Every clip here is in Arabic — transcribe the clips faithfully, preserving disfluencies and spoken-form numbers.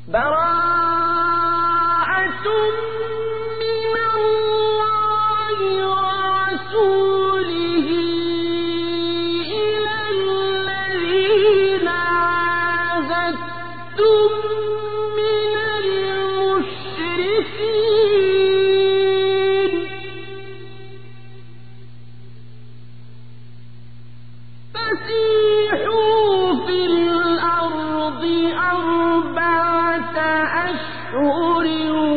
براءة من الله ورسوله إلى الذين عاهدتم من المشركين فسيحوا في الأرض أربعة أشهر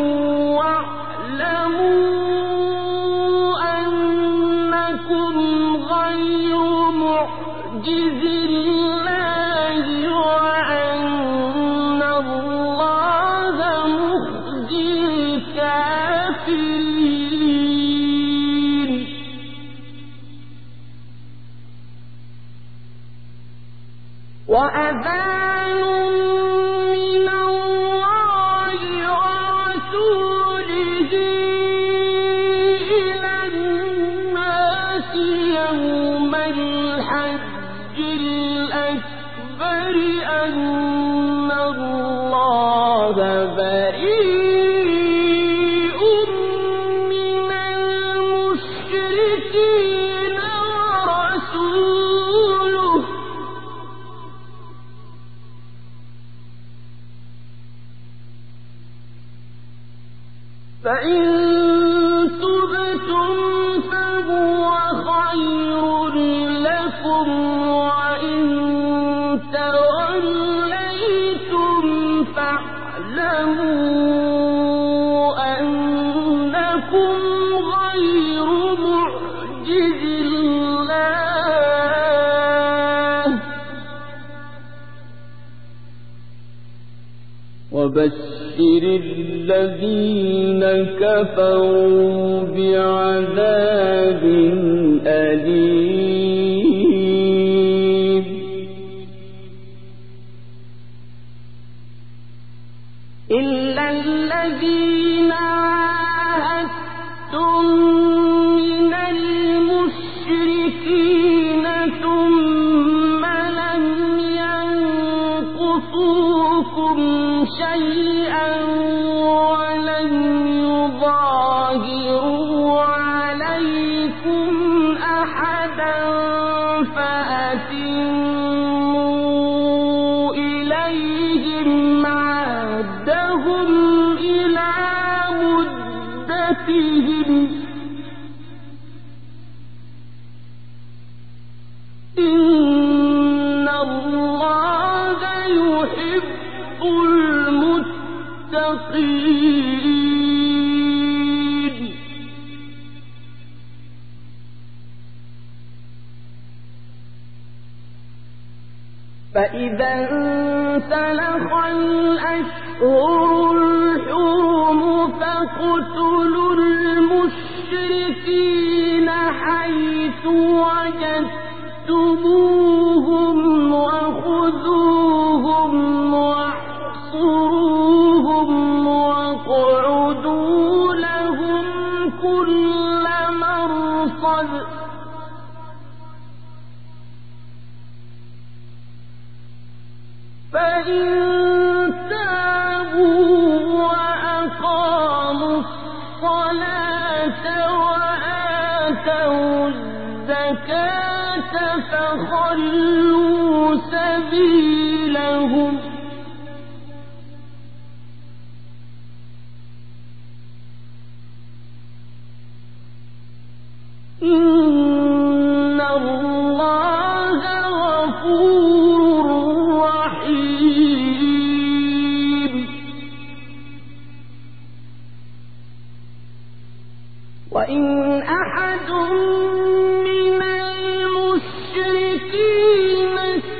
واعلموا أنكم غير معجز الله وأن الله مخزي الكافرين. وأذان من الله ورسوله إلى الناس يوم الحج الأكبر أن الله بريء من المشركين ورسوله فإن تبتم فهو خير لكم وإن توليتم فاعلموا أنكم غير معجز الله وبشر الذين كفروا بعذاب أليم. إلا الذين عاهدتم من المشركين ثم لم ينقصوكم شيئا ولم يظاهروا عليكم أحدا فأتموا إليهم عهدهم إلى مدتهم إن الله يحب المتقين. فإذا انسلخ الأشهر الحرم فاقتلوا المشركين حيث وجدتموهم وخذوهم واحصروهم واقعدوا لهم كل مرصد فإن تابوا وأقاموا الصلاة وآتوا الزكاة فخلوا سبيلهم إن الله غفور رحيم. وإن أحد من المشركين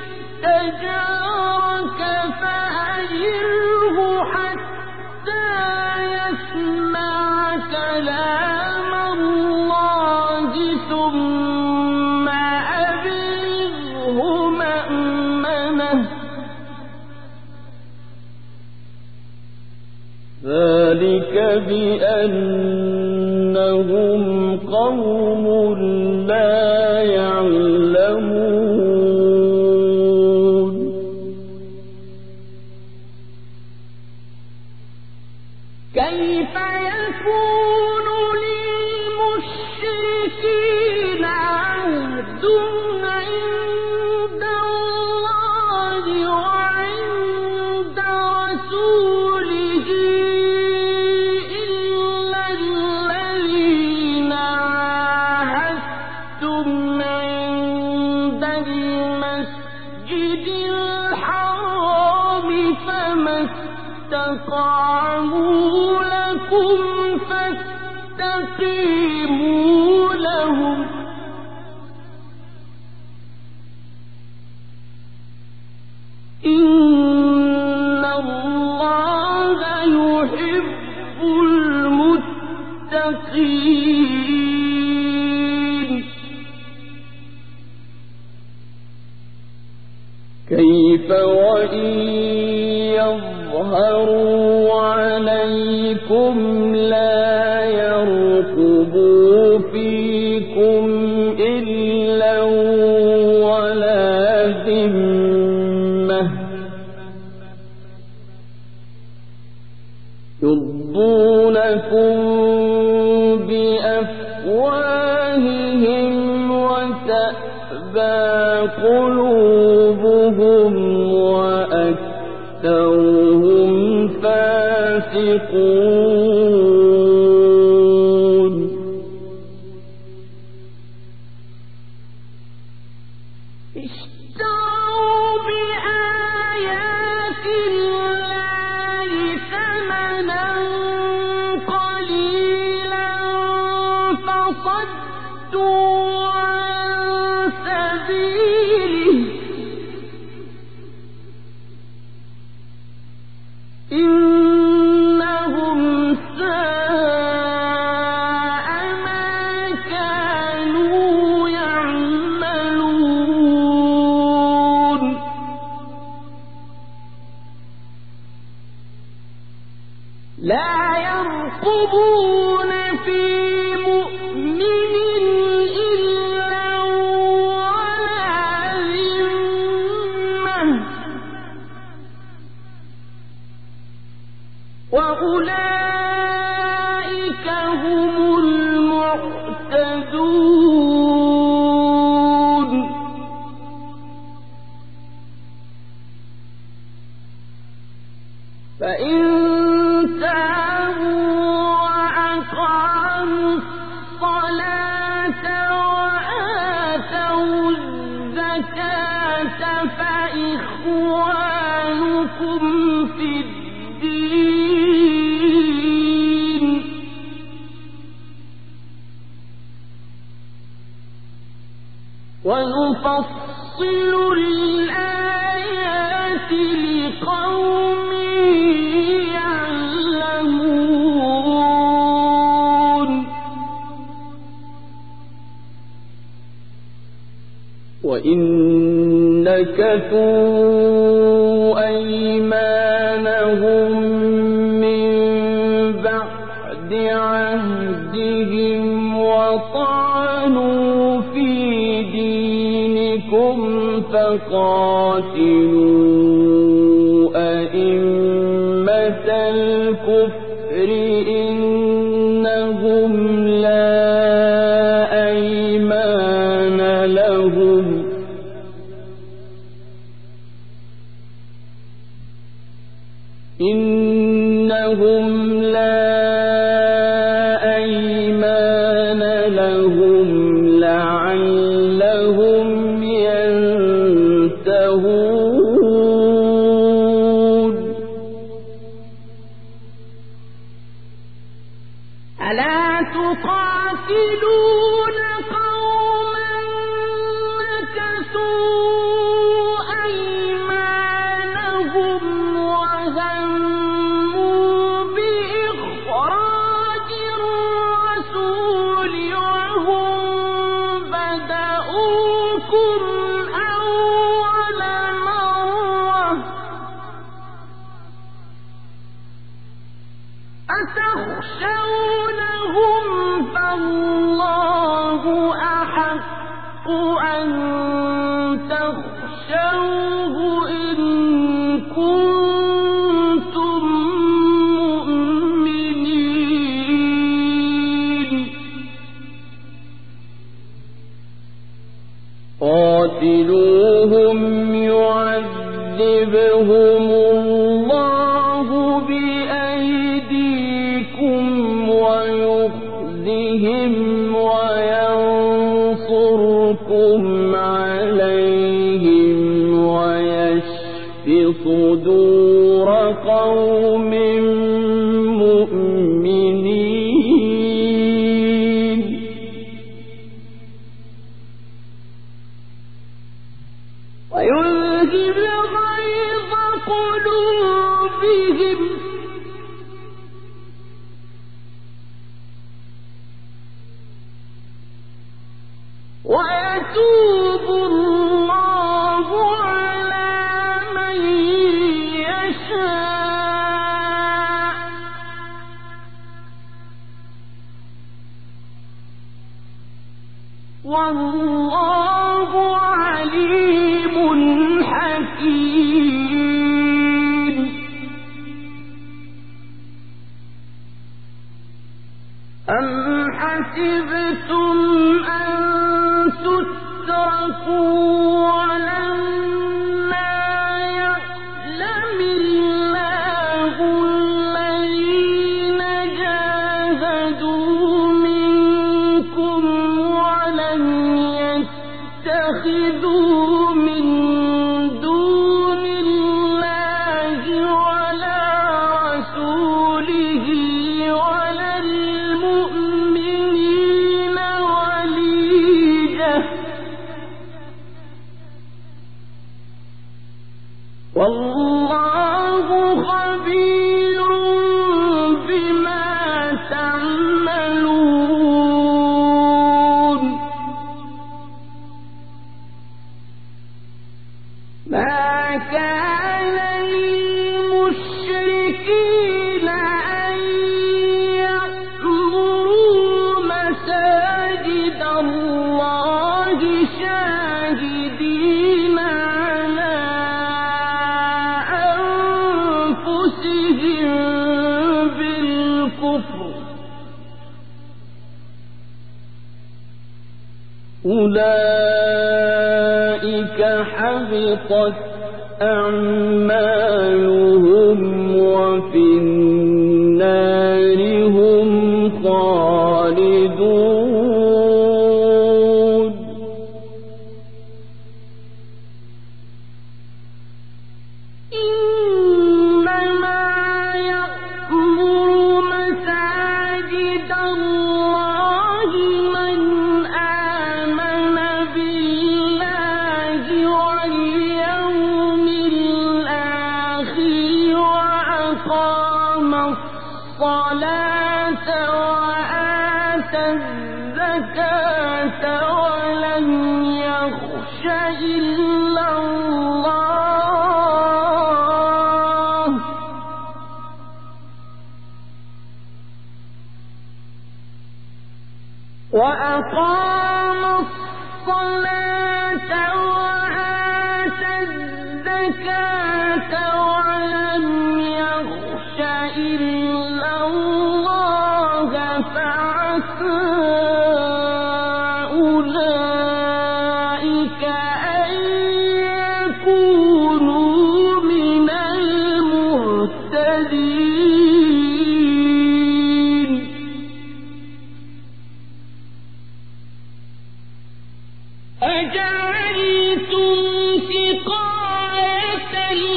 استجارك فأجره حتى يسمع كلام الله ثم أبلغه مأمنه ذلك بأنهم قوم لا يعلمون. كيف يكون للمشركين عهد عند الله وعند رسوله إلا الذين عاهدتم عند المسجد الحرام فما استقاموا لكم فاستقيموا لهم إن الله يحب المتقين كيف وإن يظهروا عليكم لا يرقبوا فيكم إلا ولا ذمة يرضونكم بأفواههم وتأبى قلوبهم وأكثرهم فاسقون اشتروا بآيات الله ثمنا قليلا فصدوا عن سبيله إنهم ساء ما كانوا يعملون لا يرقبون في مؤمن إلا ولا ذمة وأولئك هم المعتدون فإن تابوا وأقاموا الصلاة وآتوا الزكاة فإخوانكم في الدين ونفصل الآيات لقوم يعلمون وإن نكثوا أيمانهم من بعد عهدهم وطعنوا في دينكم فقاتلوا أئمة الكفر إنهم لا أيمان لهم إنهم لا أيمان لهم لعلهم ينتهون ألا تقاتلون قوما نكثوا أيمانهم وهموا بإخراج الرسول وهم بدؤوكم أول مرة أتخشونهم فالله أحق أن تخشوه إن كنتم مؤمنين يُرِيكَهُمُ اللَّهُ بِأَيْدِيكُمْ وَيُخْزِهِمْ وَيَنصُرْكُمْ عَلَيْهِمْ وَيَشْفِ صُدُورَ قَوْمٍ مُّؤْمِنِينَ وَيُذْهِبْ غَيْظَ قُلُوبِهِمْ وَيَتُوبُ اللَّهُ عَلَىٰ مَن يَشَاءُ وَاللَّهُ عَلِيمٌ حَكِيمٌ أَمْ حَسِبْتُمْ أَن تُتْرَكُوا وَلَمَّا يَعْلَمِ اللَّهُ الَّذِينَ جَاهَدُوا مِنكُمْ وَلَمْ يَتَّخِذُوا مِن دُونِ اللَّهِ وَلَا رَسُولِهِ وَلَا الْمُؤْمِنِينَ وَلِيجَةً ۚ وَاللَّهُ خَبِيرٌ بِمَا تَعْمَلُونَ مَا كَانَ لِلْمُشْرِكِينَ أَن يَعْمُرُوا مَسَاجِدَ اللَّهِ شَاهِدِينَ عَلَىٰ أَنفُسِهِم بِالْكُفْرِ ۚ أُولَٰئِكَ حَبِطَتْ أَعْمَالُهُمْ وَفِي النَّارِ هُمْ خَالِدُونَ إِنَّمَا يَعْمُرُ مَسَاجِدَ اللَّهِ مَنْ آمَنَ بِاللَّهِ وَالْيَوْمِ الْآخِرِ وَأَقَامَ الصَّلَاةَ وَآتَى الزَّكَاةَ وَلَمْ يَخْشَ إِلَّا اللَّهَ وَأَقَامَ الصَّلَاةَ وَآتَى الزَّكَاةَ وَلَمْ يَخْشَ إِلَّا اللَّهَ فَعَسَىٰ أُولَٰئِكَ أَن يَكُونُوا مِنَ الْمُهْتَدِينَ أَجَعَلْتُمْ سِقَايَةَ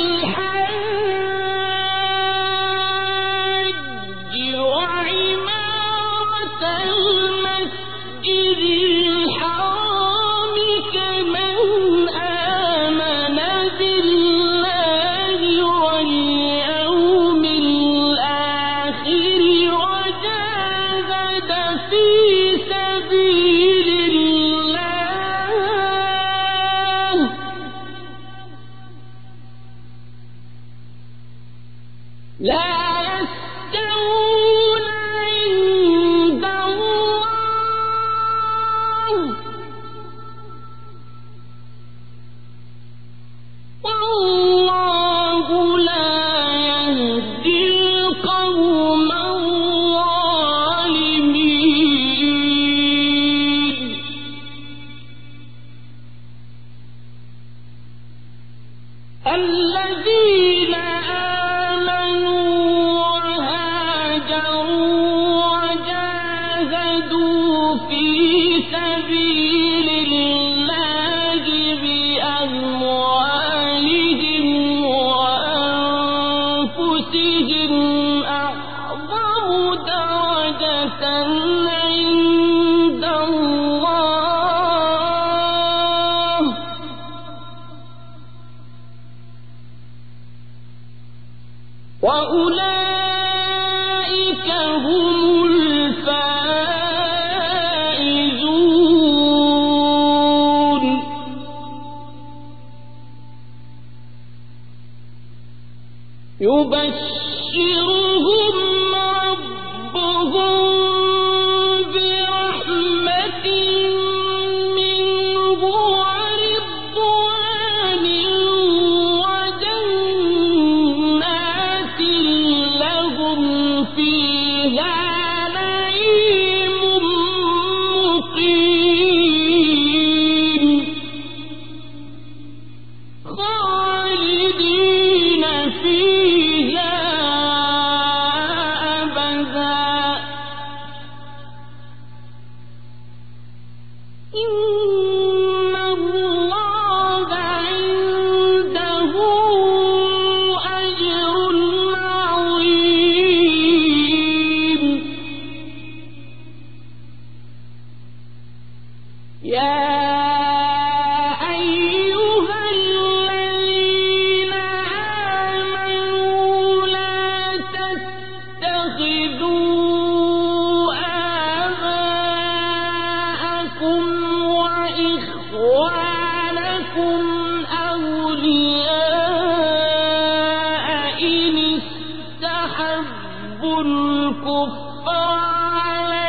الْحَاجِّ وَعِمَارَةَ الْمَسْجِدِ الْحَرَامِ كَمَنْ آمَنَ بِاللَّهِ وَالْيَوْمِ الْآخِرِ وَجَاهَدَ فِي سَبِيلِ اللَّهِ لَا يَسْتَوُونَ عِندَ اللَّهِ ۗ وَاللَّهُ لَا يَهْدِي الْقَوْمَ الظَّالِمِينَ الَّذِينَ أيهم أعظم درجة عند الله وأولئك هم الفائزون. يبشرهم ربهم برحمة منه ورضوان وجنات لهم فيها نعيم مقيم خالدين فيها أبدا. إن الله عنده أجر عظيم. يا أيها الذين آمنوا لا تتخذوا آباءكم وإخوانكم أولياء إن استحبوا الكفر على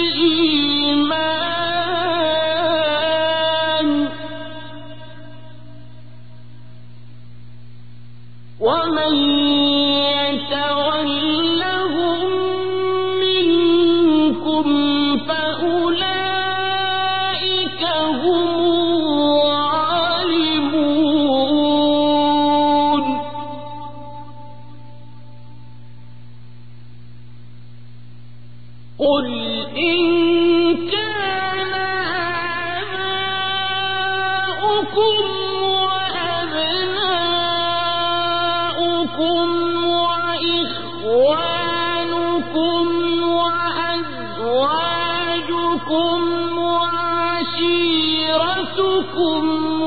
الإيمان ومن يتولهم منكم فأولئك هم الظالمون. قل إن كان آباؤكم وأبناؤكم وإخوانكم وأزواجكم وعشيرتكم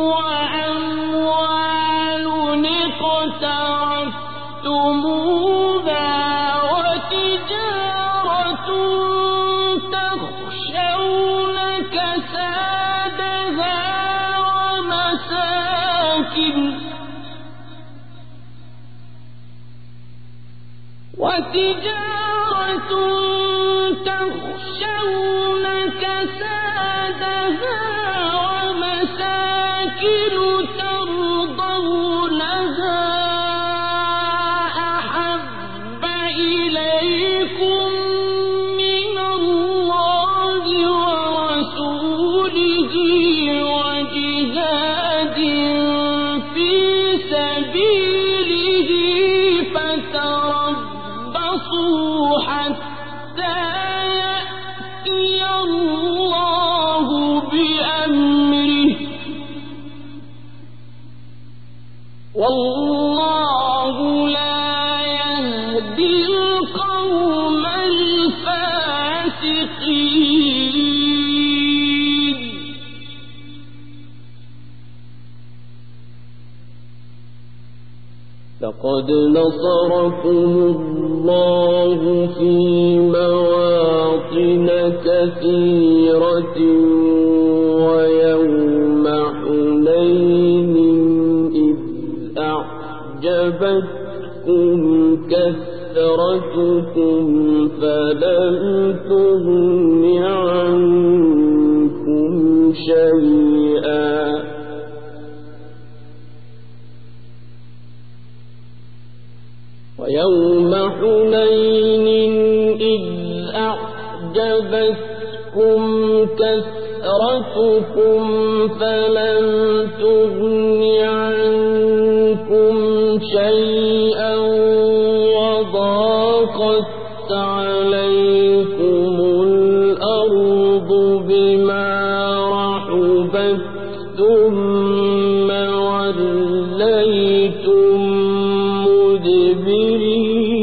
وأموال اقترفتموها وتجارة تخشون كسادها ومساكن وتجارة تخشون كسادها ومساكن ترضونها أحب إليكم من الله ورسوله وجهاد في سبيله فتربصوا حتى يأتي الله بأمره والله لا يهدي القوم الفاسقين. لقد نصركم الله في مواطن كثيرة ويوم حنين إذ أعجبتكم كثرتكم فلم تغن عنكم شيئا ويوم حنين إذ أعجبتكم كثرتكم فلم تغن عنكم شيئا وضاقت عليكم الأرض بما رحبت ثم وليتم مدبرين.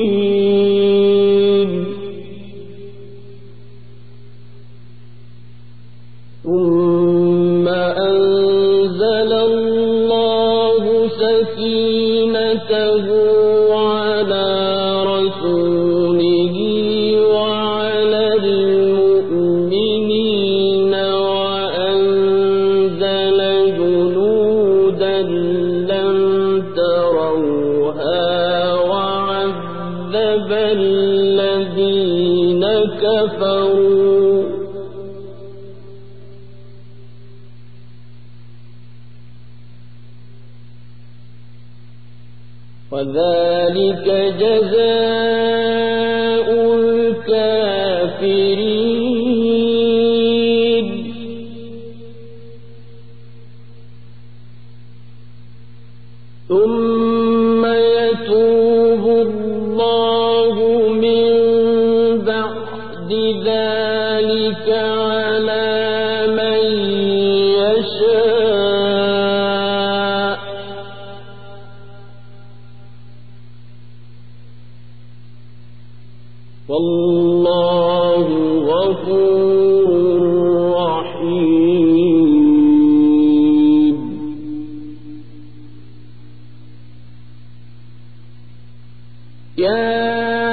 الذين كفروا وذلك جزاء الكافرين ثم يتوب الله من بعد ذلك على من يشاء والله غفور رحيم. يا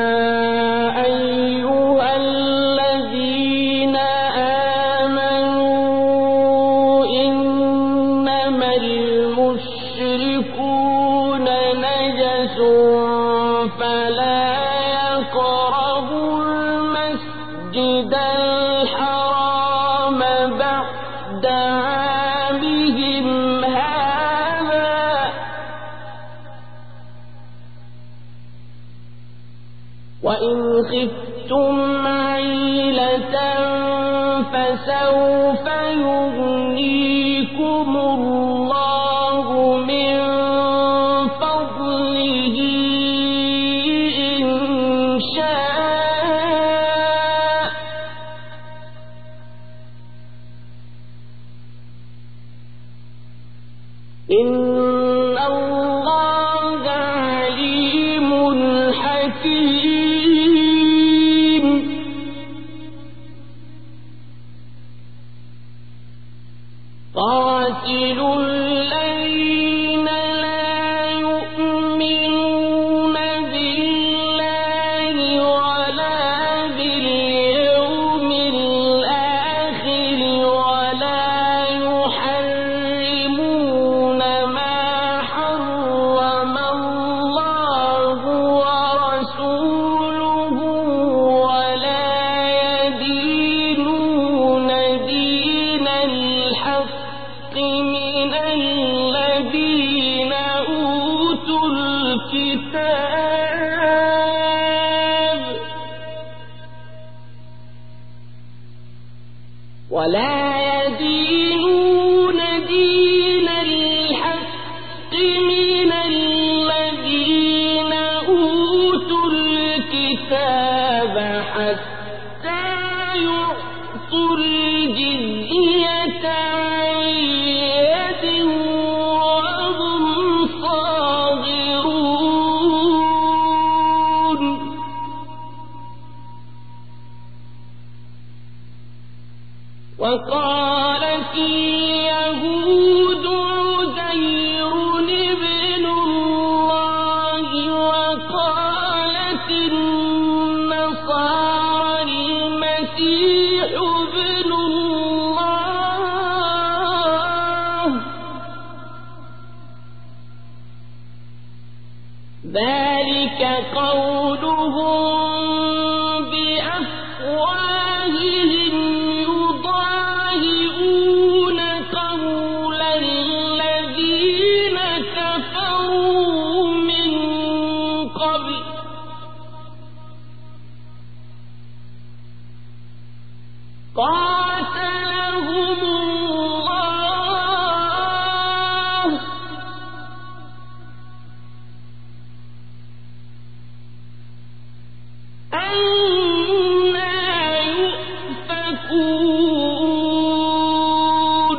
أيها الذين آمنوا إنما المشركون نجس فلا يقربوا المسجد الحرام بعد عامهم هذا وإن خفتم عيلة فسوف يغنيكم الله من فضله إن شاء إن الله عليم حكيم. قاتلوا الذين لا يؤمنون بالله ولا باليوم الآخر ولا يحرمون ما حرم الله ورسوله ولا يدينون دين الحق من الذين أوتوا الكتاب ولا يدينون دين الحق من الذين أوتوا الكتاب حتى يعطوا الجزية عن يد وهم صاغرون. وقالت اليهود عزير ابن الله وقالت النصارى المسيح ابن الله ذلك قولهم بأفواههم يضاهئون قول الذين كفروا من قبل قاتلهم الله أنى يؤفكون.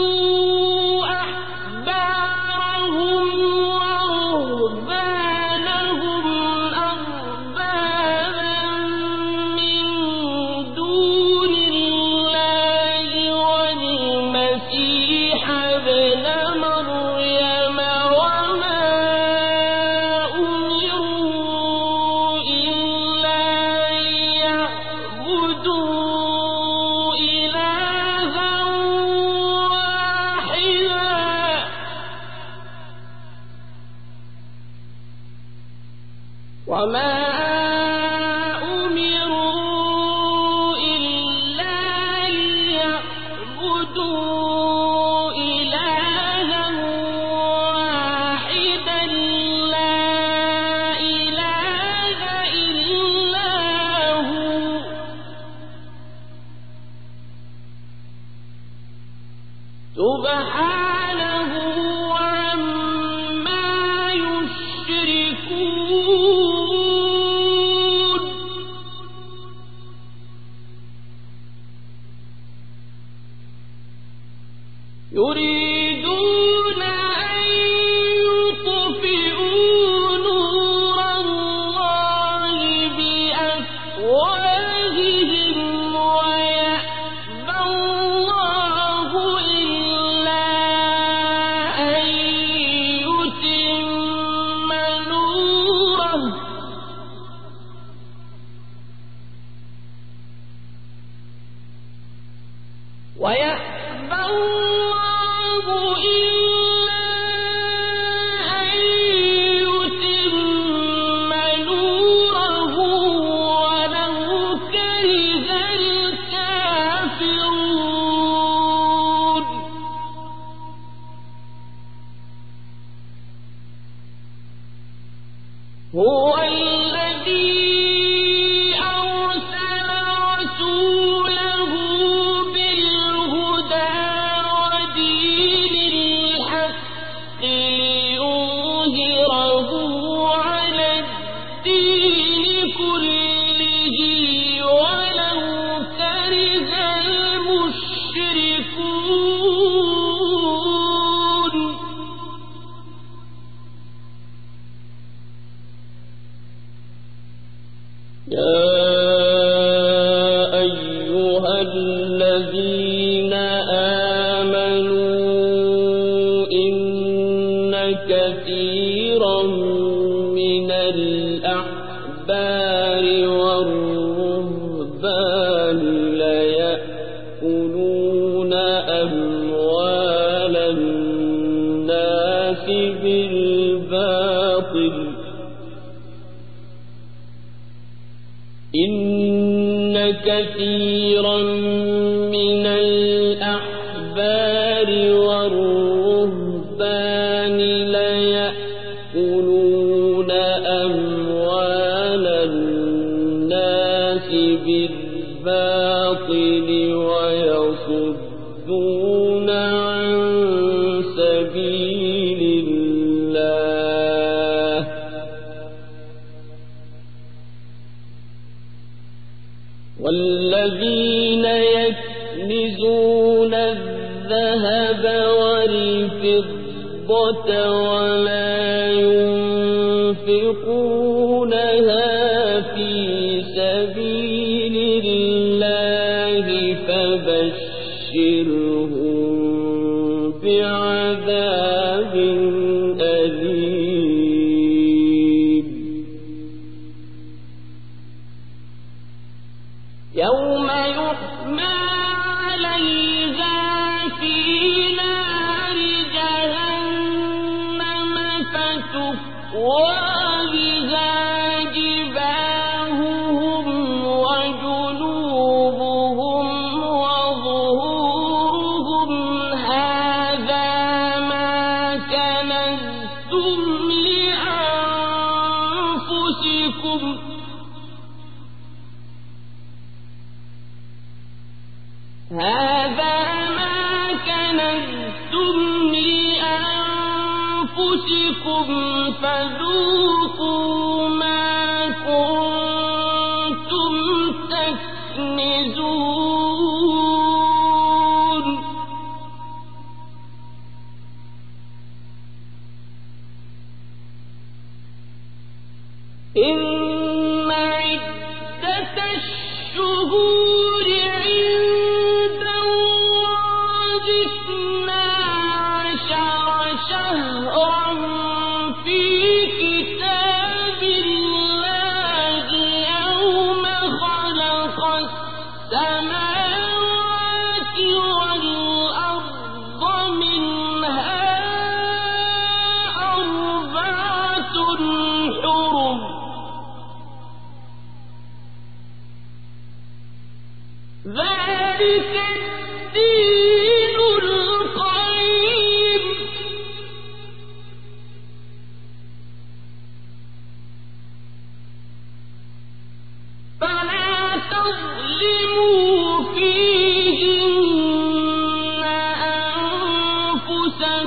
اتخذوا أحبارهم ورهبانهم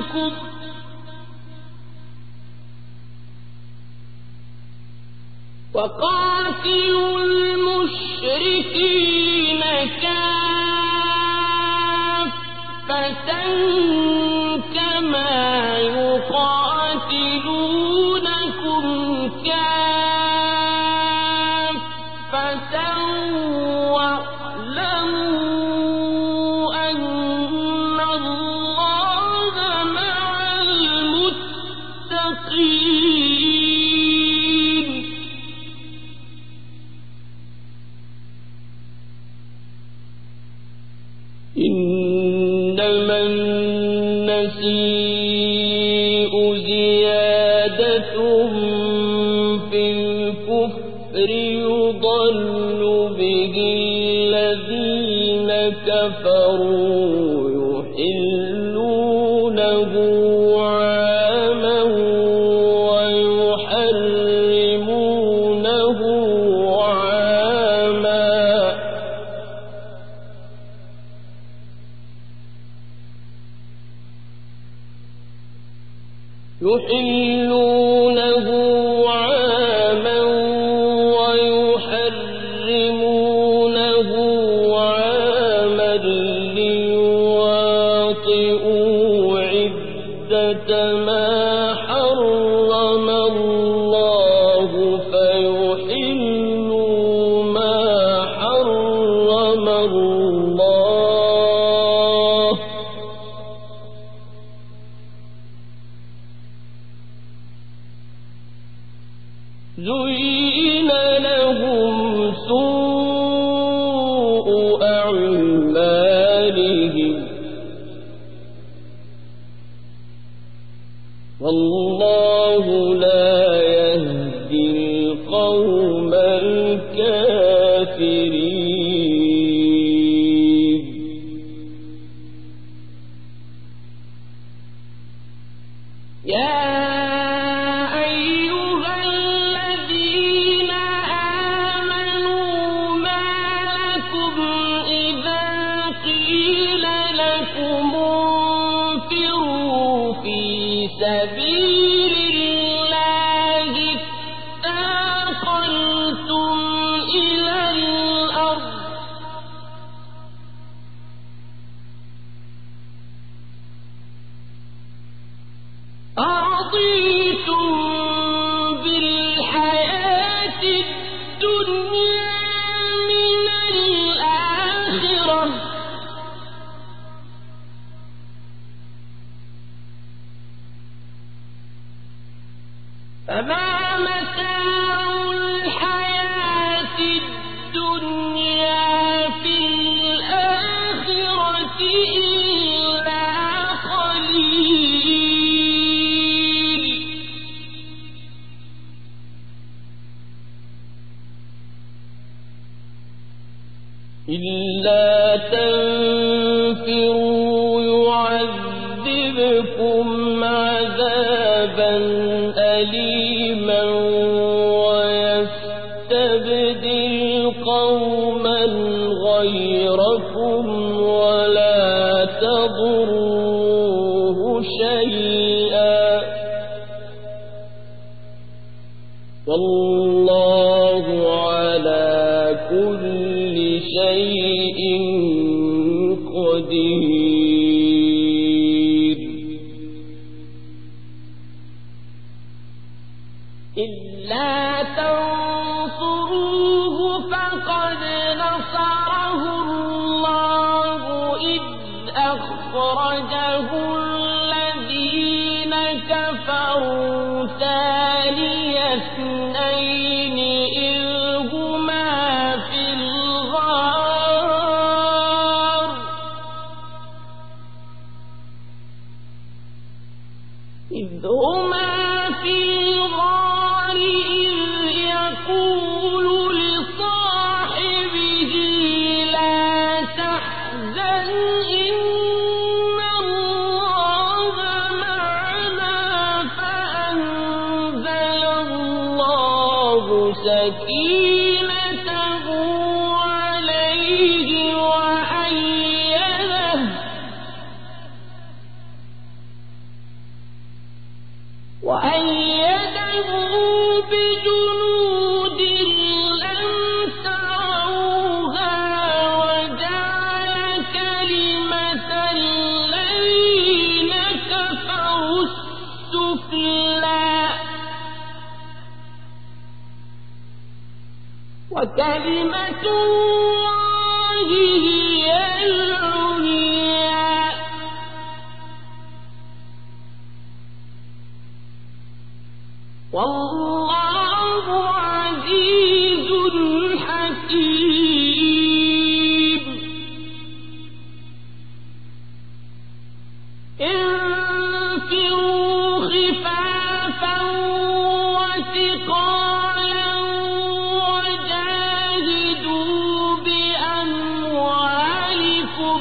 لكم وقاتلوا المشركين كافة كما يقاتلونكم كافة واعلموا أن الله مع المتقين إنما النسيء زيادة في الكفر يضل به الذين كفروا يحلونه عاما ويحرمونه عاما يحلونه عاما ويحرمونه عاما ليواطئوا عدة ما حرم الله فيحلوا ما حرم الله زين لهم سوء أعمالهم والله لا يهدي القوم الكافرين يا سبيل الله اثاقلتم إلى الأرض أرضيتم بالحياة الدنيا من الآخرة فما متاع الحياة الدنيا في الآخرة إلا قليل إلا تنفروا يعذبكم عذابا أليما ويستبدل قوما غيركم ولا تضروه شيئا والله على كل شيء قدير إلا تنصروه فقد نصره الله إذ أخرجه الذين كفروا ثاني اثنين إذ هما في الغار إذ هما في الغار يقول لصاحبه لا تحزن إن الله معنا فأنزل الله سكينته عليه وأيده وأيده بجنود لم تروها وجعل كلمة الذين كفروا السفلى وكلمة الله هي العليا والله عزيز حكيم انفروا خفافا وثقالا وجاهدوا بأموالكم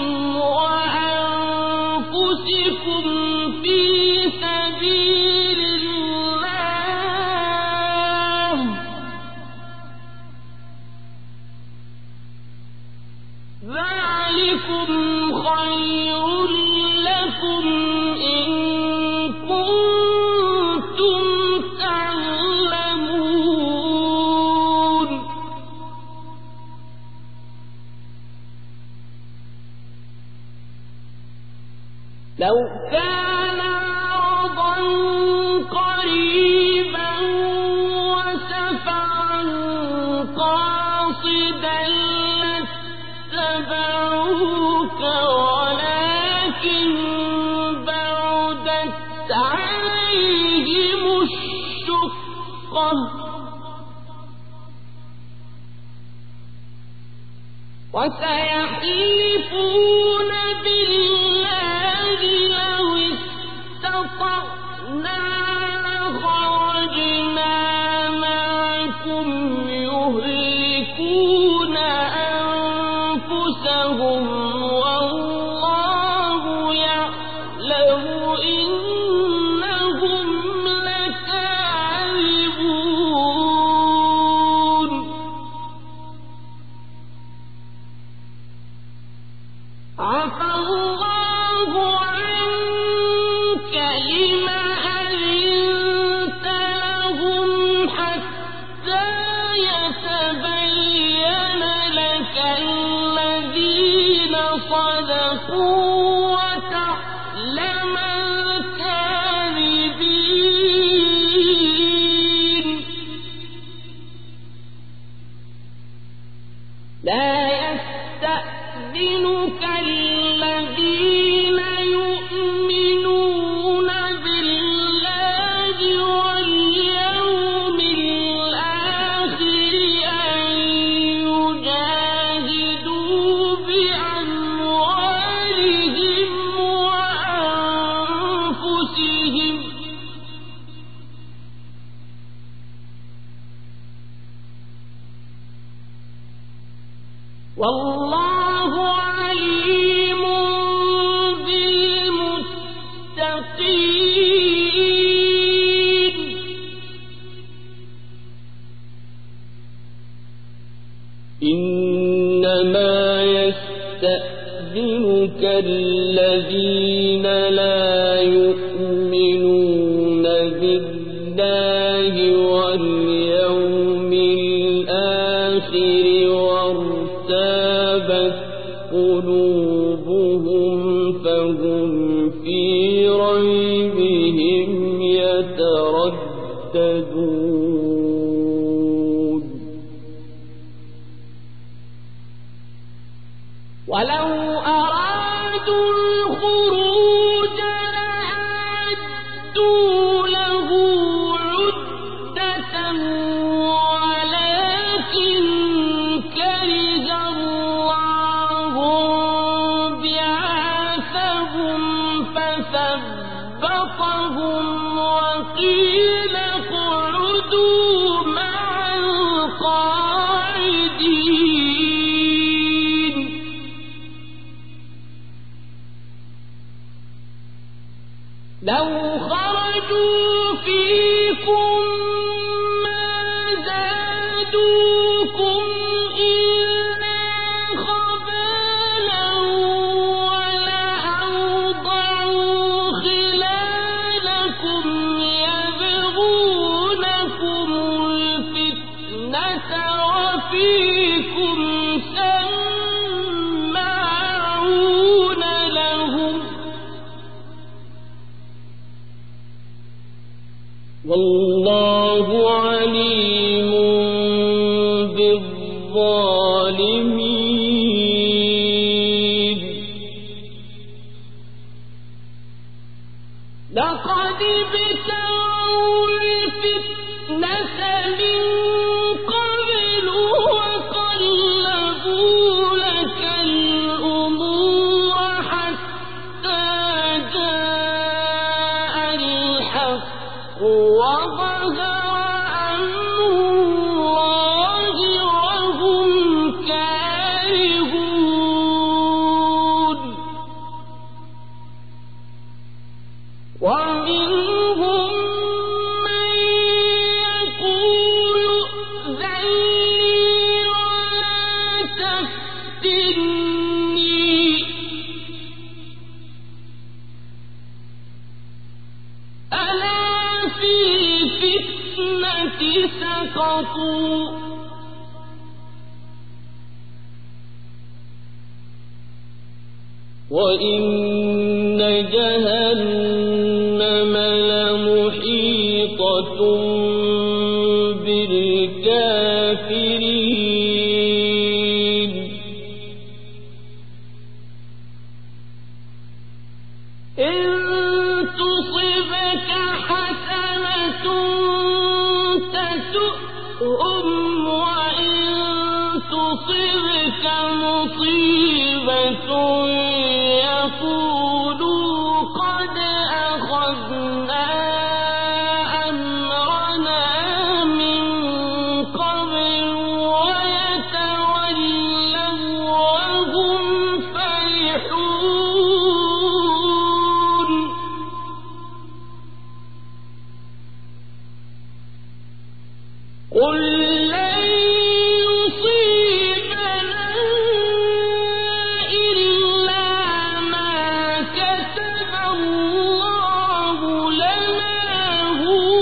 وأنفسكم في سبيل الله ذلكم خير لكم إن كنتم تعلمون لو كان عرضا قريبا وسفرا قاصدا لاتبعوك ولكن بعدت عليهم الشقة وسيحلفون بالله لو استطعنا لخرجنا معكم يهلكون أنفسهم والله يعلم إنهم لكاذبون عفى الله عنك لم أذنت لهم حتى يتبين لك الذين صدقوا وتعلم الكاذبين لا يستأذنك الذين يؤمنون بالله واليوم الآخر أن يجاهدوا بأموالهم وأنفسهم والله عليم بالمتقين إنما يستأذنك الذين لا يؤمنون بالله واليوم الآخر وارتابت قلوبهم فهم في ريبهم يترددون ولو أرادوا الخروج لأعدوا له عدة ولكن كره الله بعاثهم فثبطهم وقيل اقعدوا مع القاعدين لو خرجوا فيكم ما زادوكم إلا خبالا ولأوضعوا خلالكم يبغونكم والله عليم بالظالمين لقد ابتغوا الفتنة من قبل وقلبوا لك الأمور حتى جاء الحق وظهر أمر الله وهم كارهون ومنهم من يقول ائذن لي ولا تفتني ألا في الفتنة سقطوا وإن جهنم لمحيطة بالكافرين إن تصبك حسنة تسؤهم وإن تصبك مصيبة يقولوا قد أخذنا أمرنا من قبل ويتولوا وهم فرحون قل لن يصيبنا إلا ما كتب الله لنا هو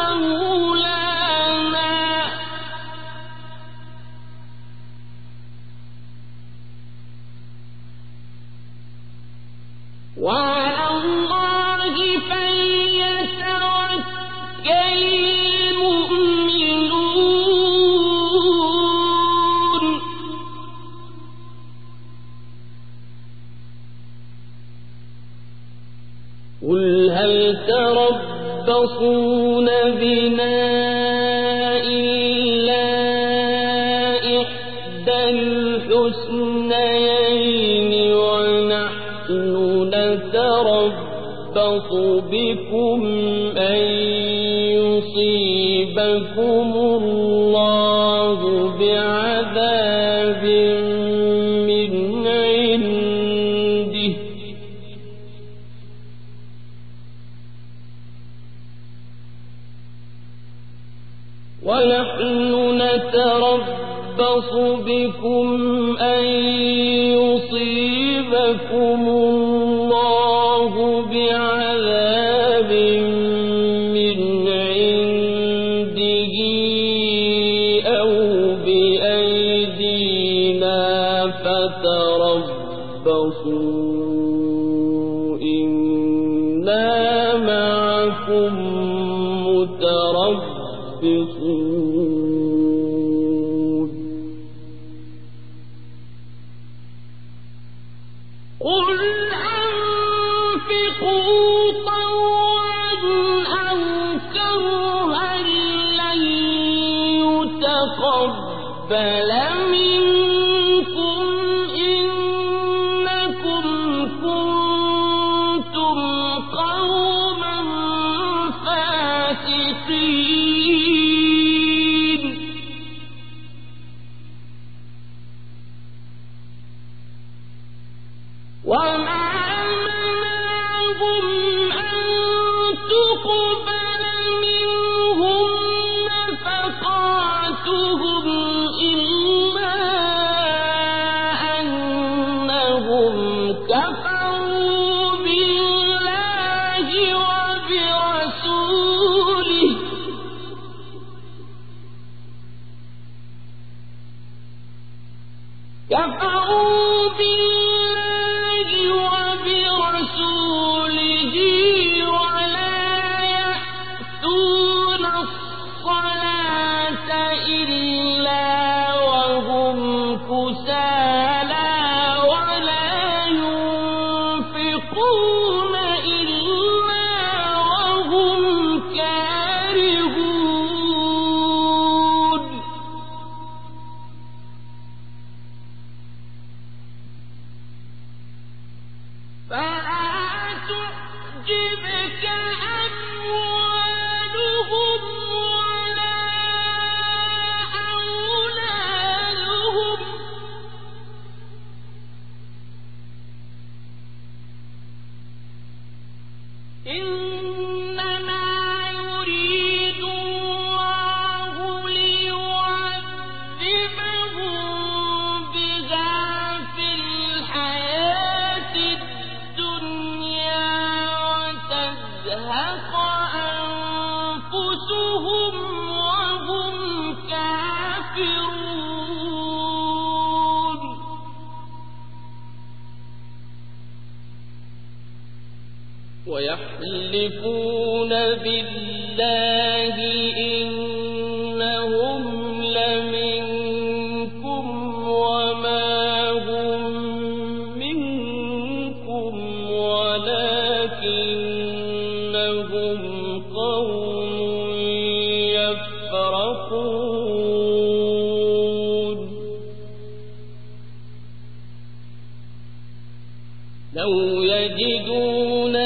مولانا وعلى الله فليتوكل المؤمنون قل هل تربصون بنا إلا إحدى الحسنيين ونحن نتربص بكم أن يصيبكم الله بعذاب من عنده ونحن نتربص بكم أن يصيبكم الله بعذاب من عنده أو بأيدينا فتربصوا إنا معكم متربصون قل أنفقوا طوعا أو كرها لن يتقبل منكم إنكم كنتم قوما فاسقين وما منعهم أن تقبل منهم نفقاتهم إلا أنهم كفروا بالله وبرسوله ويحلفون بالله إنهم لمنكم وما هم منكم ولكنهم قوم يفرقون لو يجدون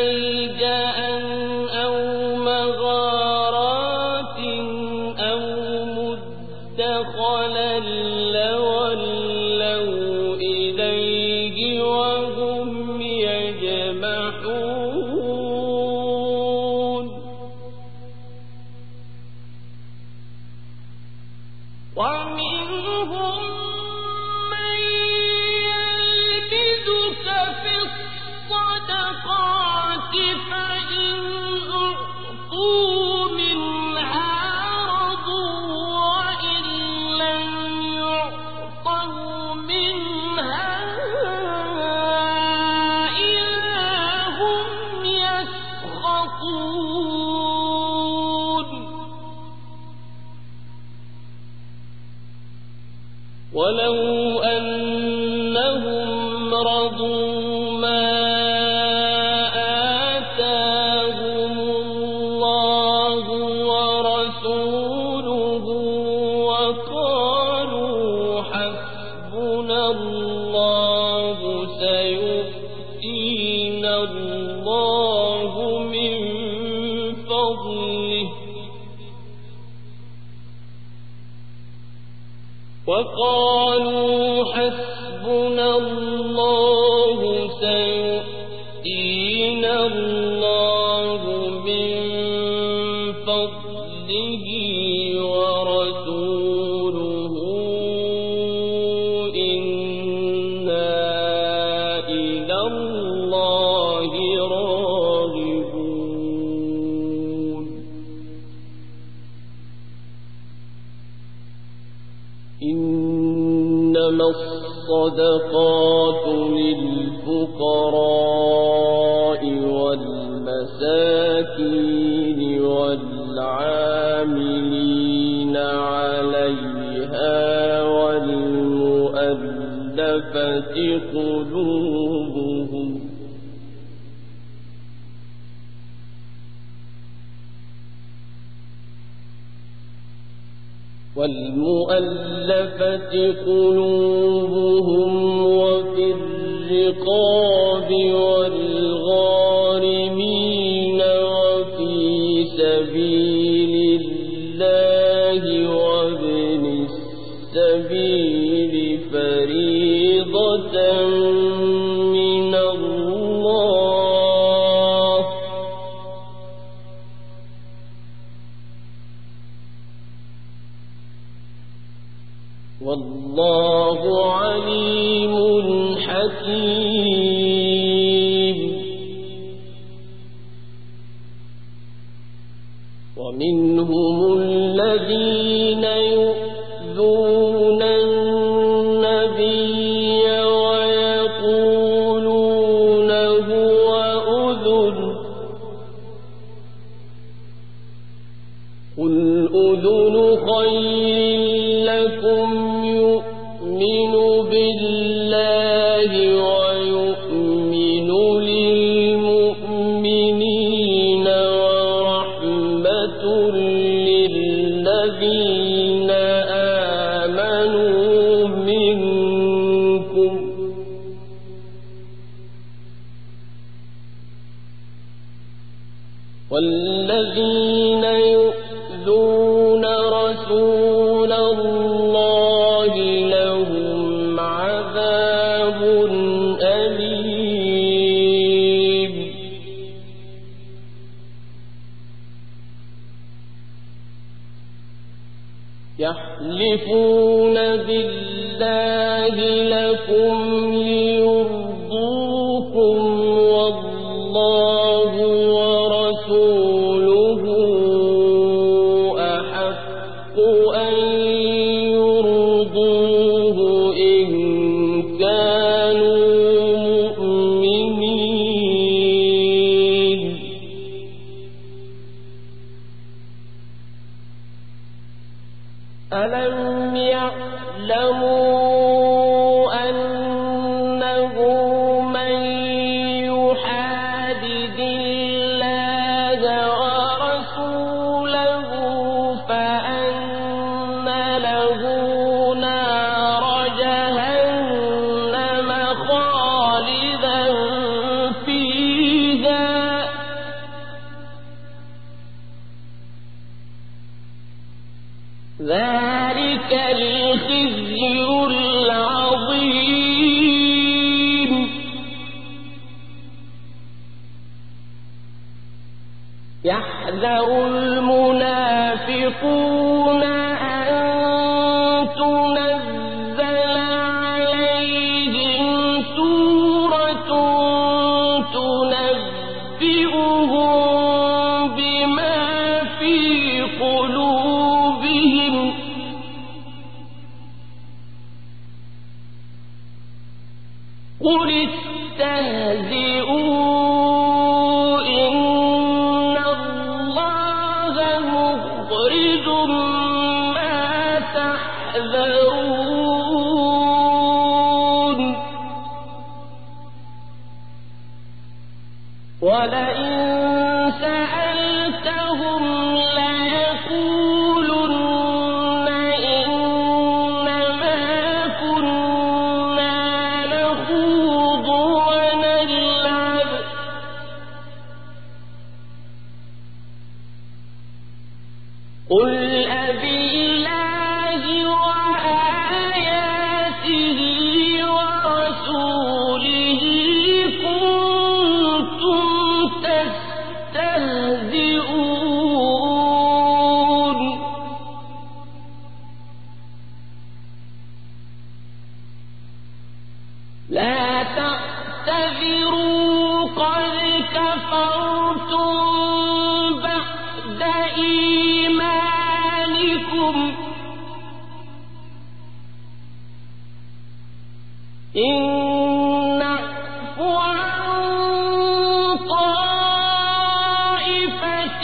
ولو أنهم رضوا ما آتاهم الله ورسوله وقالوا حسبنا الله سيؤتينا الله من فضله وقالوا حسبنا الله سيؤتينا الله من فضله ورسوله إنا إلى الله راغبون إنما الصدقات للفقراء والمساكين والعاملين عليها والمؤلفة قلوبهم والمؤلفة قلوبهم وفي الرقاب والغارمين وفي سبيل الله وابن السبيل فريضة من الله والله عليم حكيم ومنهم الذين يؤذون النبي ويقولون هو أذن قل أذن خير لكم يؤمن بالله ويؤمن للمؤمنين ورحمة للذين آمنوا منكم والذين يؤذون رسول الله لهم عذاب أليم يحلفون بالله لكم ليرضوكم والله ورسوله أحق أن يرضوه إن كانوا مؤمنين. ألم يعلموا أنه من يحادد الله ورسوله فأن له نار جهنم خالدا فيها ذلك الخزي العظيم. يحذر المنافقون أن تنزل عليهم سورة تنبئهم بما في قلوبهم قل استهزئوا إن الله مخرج ما تحذرون ولئن سألتهم ليقولن إنما كنا نخوض ونلعب قل أبالله وآياته ورسوله كنتم تستهزئون. لا تعتذروا قد كفرتم بعد إيمانكم إن نعف عن طائفة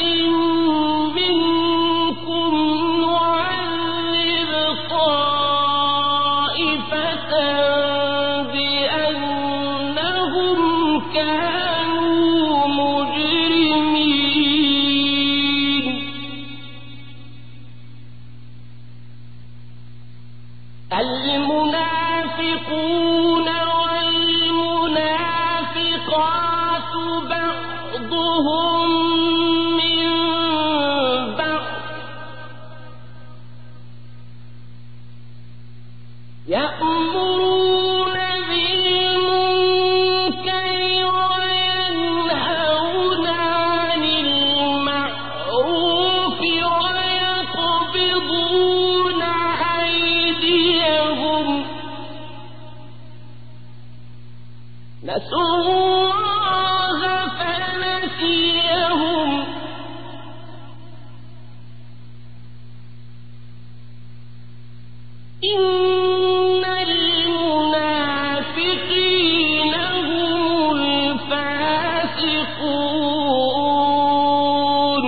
منكم نعذب طائفة بأنهم كانوا مجرمين. المنافقون والمنافقات بعضهم من بعض يأمرون بالمنكر وينهون عن المعروف ويقبضون أيديهم نسوا الله فنسيهم إن المنافقين هم الفاسقون.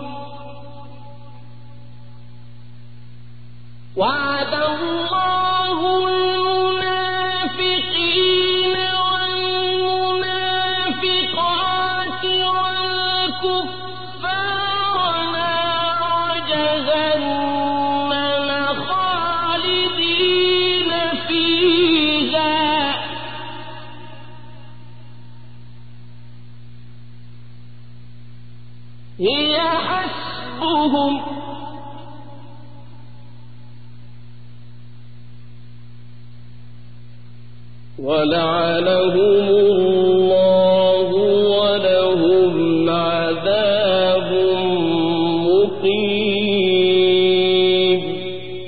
وعد الله المنافقين والمنافقات والكفار نار جهنم خالدين فيها هي حسبهم ولعنهم الله ولهم عذاب مقيم.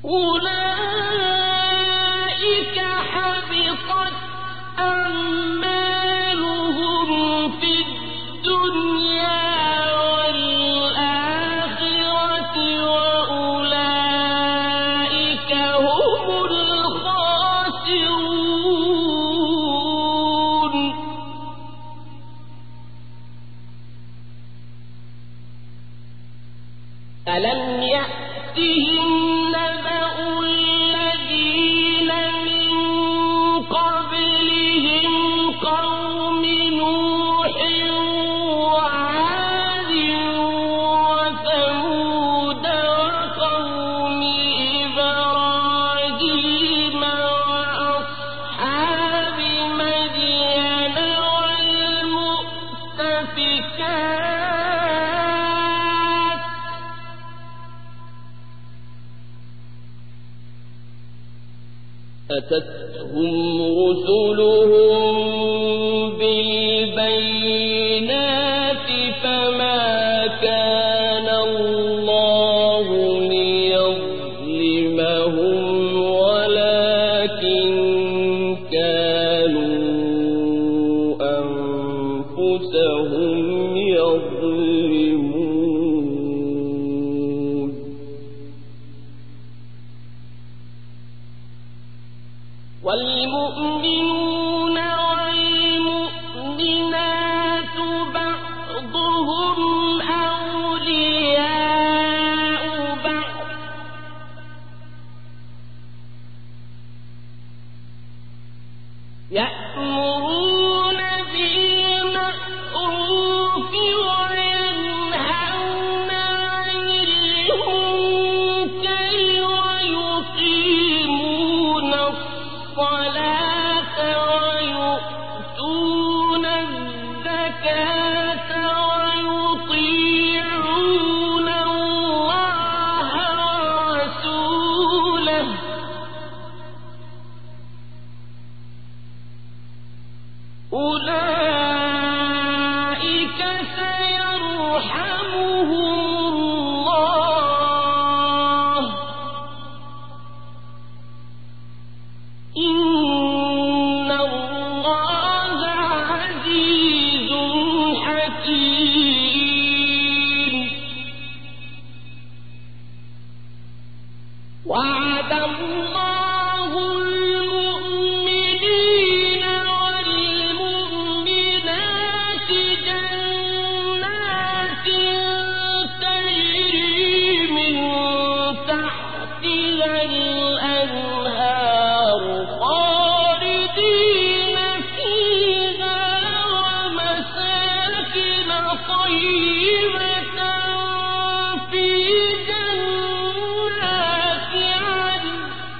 أولئك حبطت أعمالهم في الدنيا والآخرة وأولئك هم الخاسرون. ألم يأتهم نبأ الذين من قبلهم قوم نوح وعاد وثمود وقوم إبراهيم وأصحاب مدين والمؤتفكات أتتهم رسلهم بالبينات فما كان الله ليظلمهم ولكن كانوا أنفسهم يظلمون. والمؤمنون والمؤمنات بعضهم أولياء بعض يأمرون بالمعروف وينهون عن المنكر ويقيمون الصلاة ويؤتون الزكاة ويطيعون الله ورسوله أولئك سيرحمهم الله إن الله عزيز حكيم. وعد الله المؤمنين والمؤمنات جنات تجري من تحتها الأنهار خالدين فيها ومساكن طيبة في جنات عدن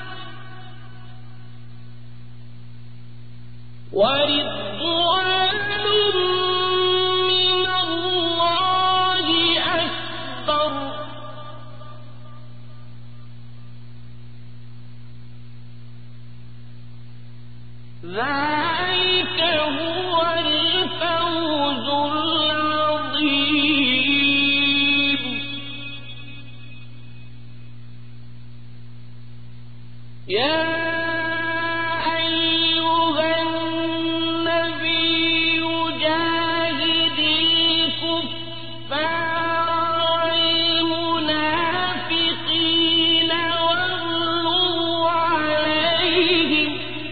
ورضوان من الله أكبر. ذلك هو الفوز العظيم. يا أيها النبي جاهد الكفار والمنافقين واغلظ عليهم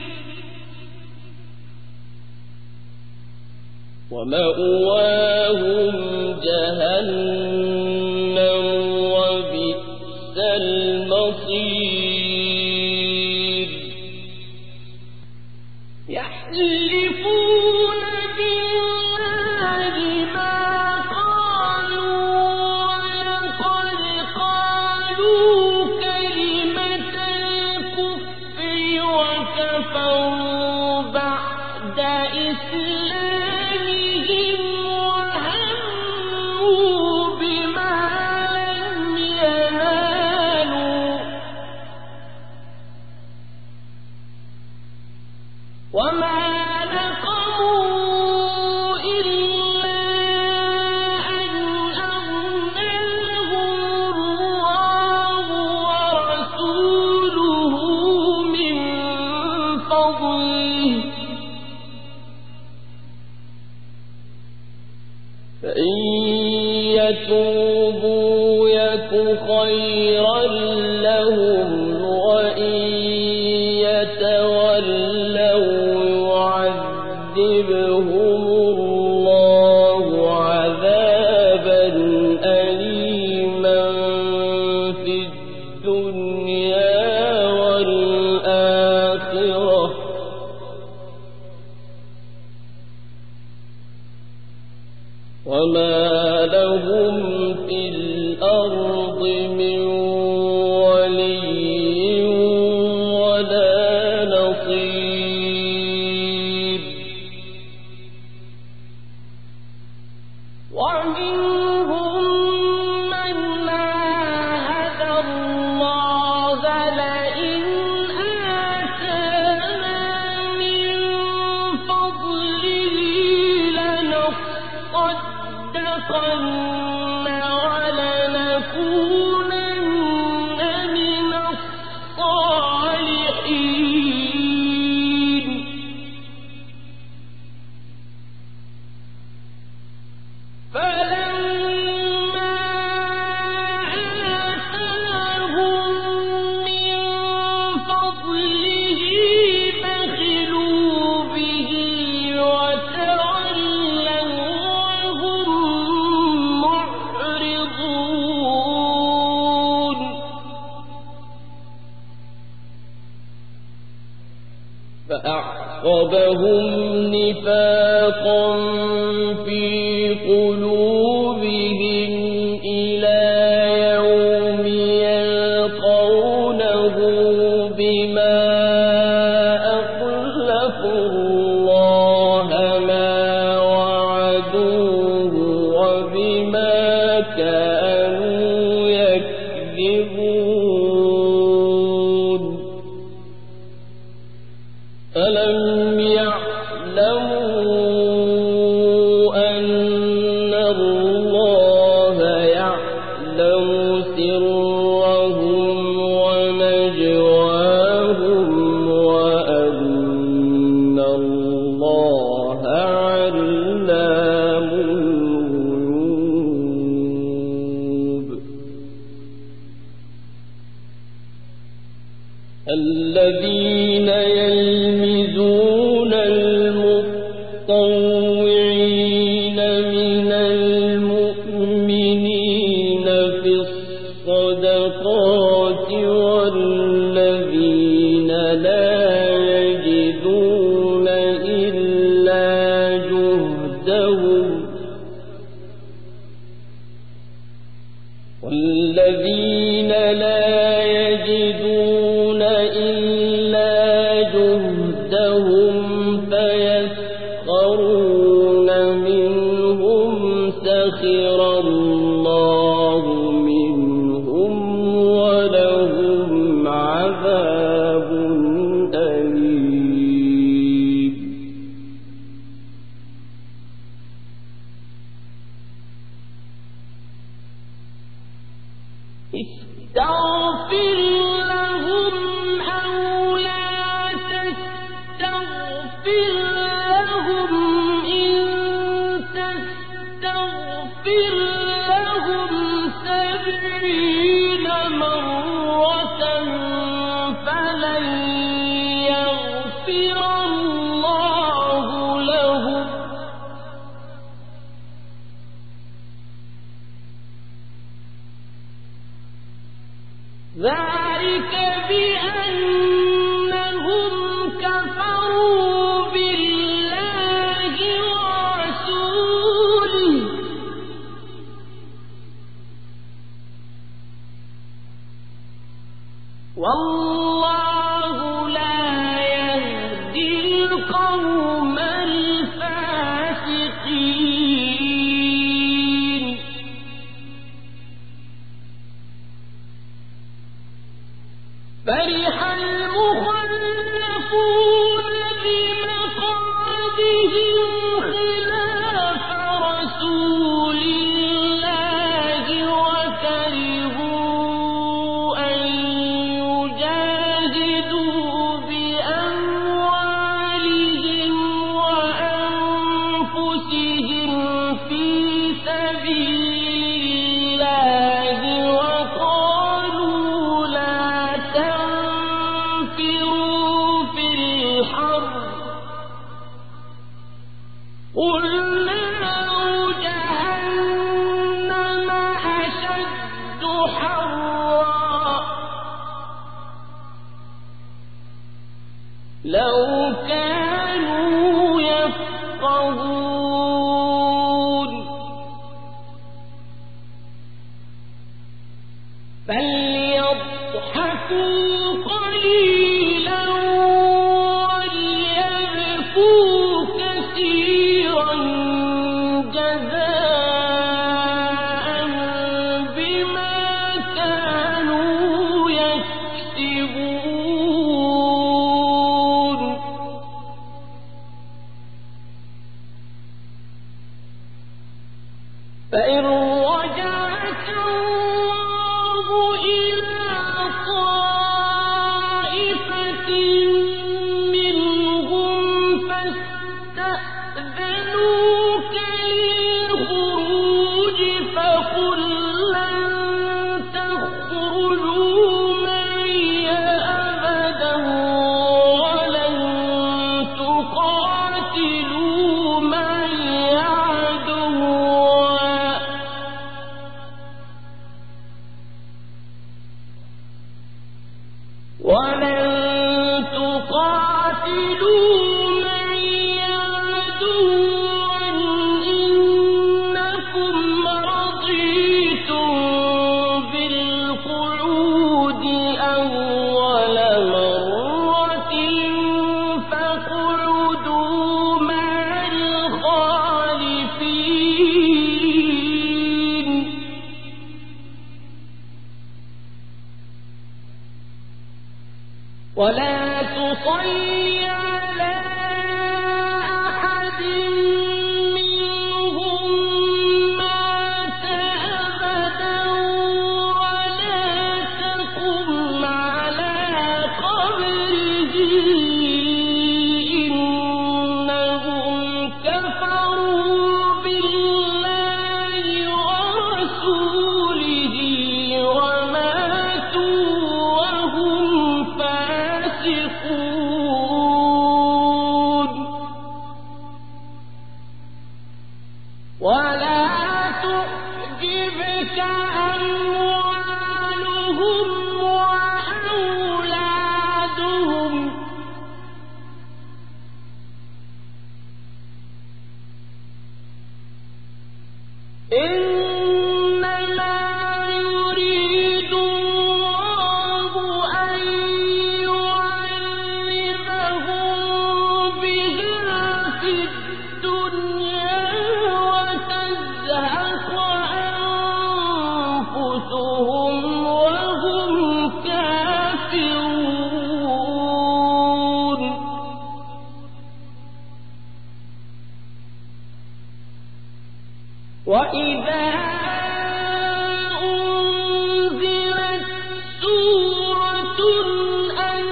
ومأواهم جهنم وبئس المصير. يحلفون بالله ما قالوا ولقد قالوا كلمة الكفر وكفروا بعد إسلامهم وهموا بما لم ينالوا وما نقموا إلا أن أغناهم الله ورسوله الدنيا والآخرة وما لهم في الأرض من ولي ولا نصير ومنهم من عاهد الله لئن آتانا من فضله لنصدقن ولنكونن من الصالحين فلما آتاهم من فضله بخلوا به وتولوا وهم معرضون فأعقبهم نفاقا في قلوبهم إلى يوم يلقونه بما أخلفوا الله ما وعدوه وبما كانوا يكذبون ألم يعلموا أن الله يعلم سرهم ونجواهم وأن الله علام الغيوب الذين يلمزون المطوعين من المؤمنين في الصدقات والذين لا يجدون إلا جهدهم والذين لا يجدون إلا جهدهم فيسخرون منهم سخر الله منهم ولهم عذاب أليم استغفر لهم أو لا تستغفر لهم إن تستغفر لهم سبعين مرة فلن يغفر الله لهم ذلك بأنهم كفروا بالله ورسوله والله لا يهدي القوم الفاسقين فرح المخلفون بمقعدهم خلاف رسول الله وكرهوا أن يجاهدوا بأموالهم وأنفسهم في سبيل الله وقالوا لا تنفروا لو كانوا يفقهون فليضحكوا قليلا وليبكوا كثيرا جزاء بما كانوا يكسبون فإن رجعك الله إلى طائفة منهم فاستأذنوك للخروج فقل لن تخرجوا معي أبدا ولن تقاتلوا معي عدوا ولن تقاتلوا معي عدوا إنكم رضيتم بالقعود أول مرة فاقعدوا مع الخالفين ولا تصل على أحد منهم مات أبدا ولا تقم على قبره إنهم كفروا بالله ورسوله وماتوا وهم فاسقون ولا تعجبك أموالهم وأولادهم إنما يريد الله أن يعذبهم بها في الدنيا وتزهق أنفسهم وهم كافرون وإذا أنزلت سورة أن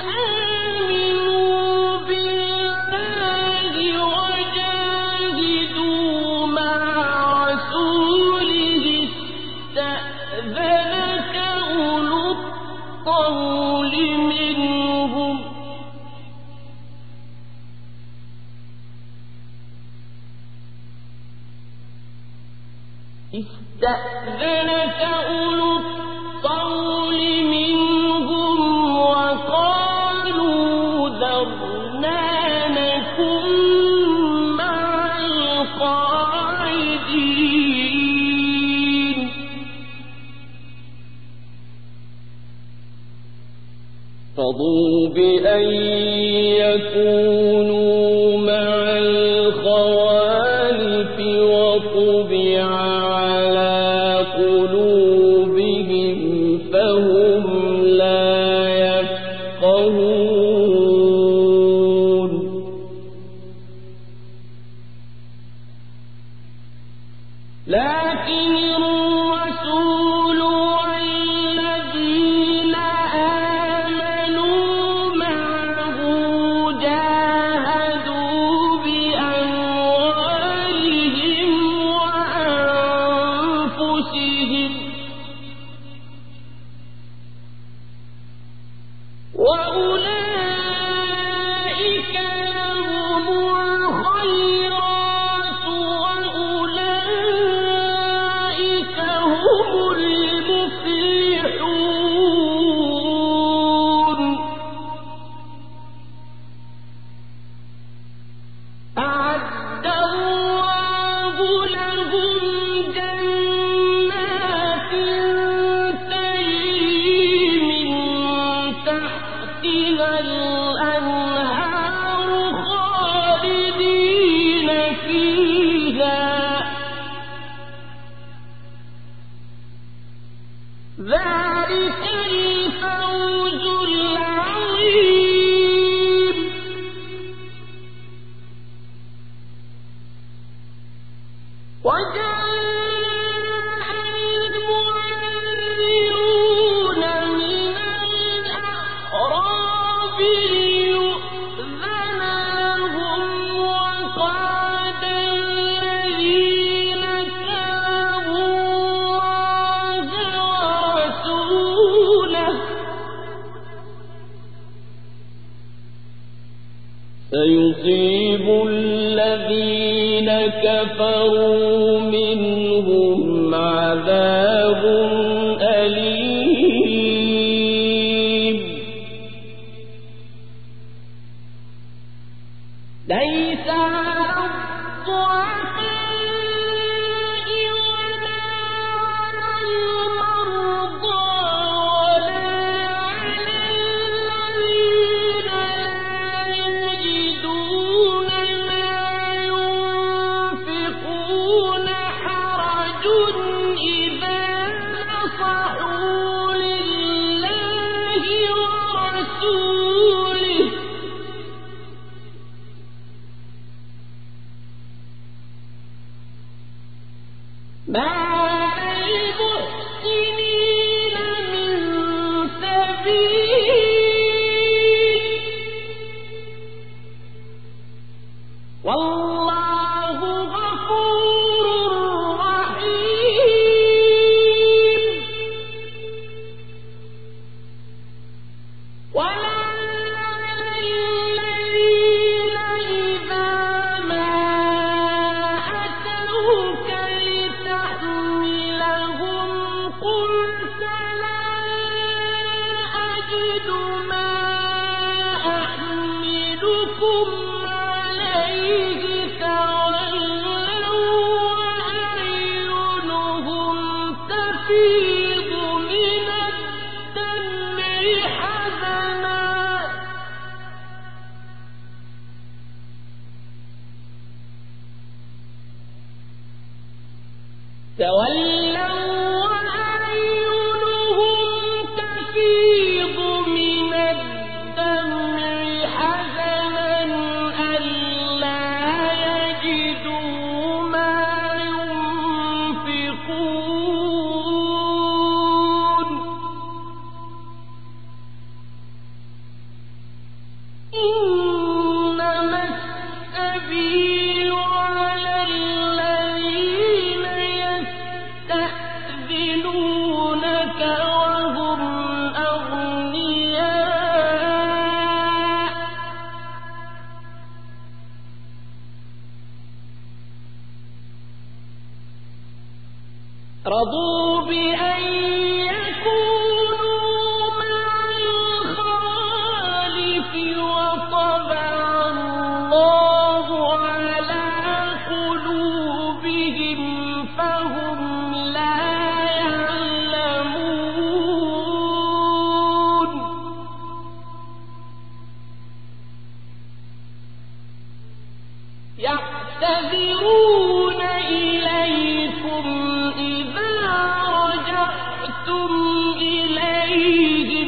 آمنوا بالله وجاهدوا مع رسوله استأذنك أولو الطول منهم استأذنك أولو الطول منهم وقالوا ذرنا نكن مع القاعدين رضوا بأن يكونوا مع الخوالف وطبع على قلوبهم فهم لا يفقهون لكن الرسول والذين آمنوا معه جاهدوا بأموالهم وأنفسهم وأولئك لهم الخيرات وأولئك هم المفلحون تحتها الأنهار خالدين فيها ذلك الفوز العظيم. وجاء المعذرون من الأعراب ليؤذن لهم وقعد الذين كذبوا الله ورسوله سيصيب الذين كفروا منهم عذاب أليم. ليس على الضعفاء ولا على المرضى ولا على الذين لا يجدون ما ينفقون حرج إذا نصحوا لله ورسوله ما على المحسنين من سبيل والله غفور رحيم. ولا على الذين إذا ما أتوك لتحملهم قلت لا أجد ما أحملكم عليه تولوا وأعينهم تفيض من الدمع حزنا تولوا وأعينهم تفيض من الدمع حزنا ألا يجدوا ما ينفقون إنما السبيل على الذين يستأذنونك وهم أغنياء رضوا بأن يكونوا مع الخوالف وطبع الله على قلوبهم فهم لا يعلمون. يعتذرون إليكم إذا رجعتم إليهم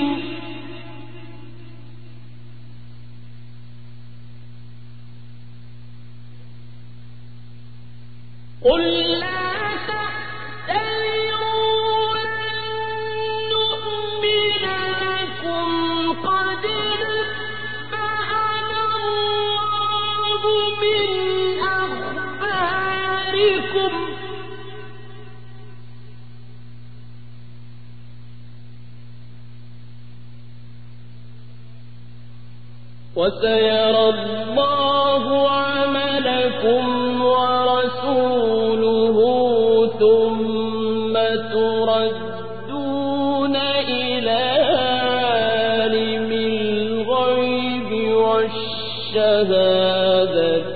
قل لا تعتذروا لن نؤمن لكم قد نبأنا الله من أخباركم وسيرى الله عملكم ورسوله ثم تردون إلى عالم الغيب والشهادة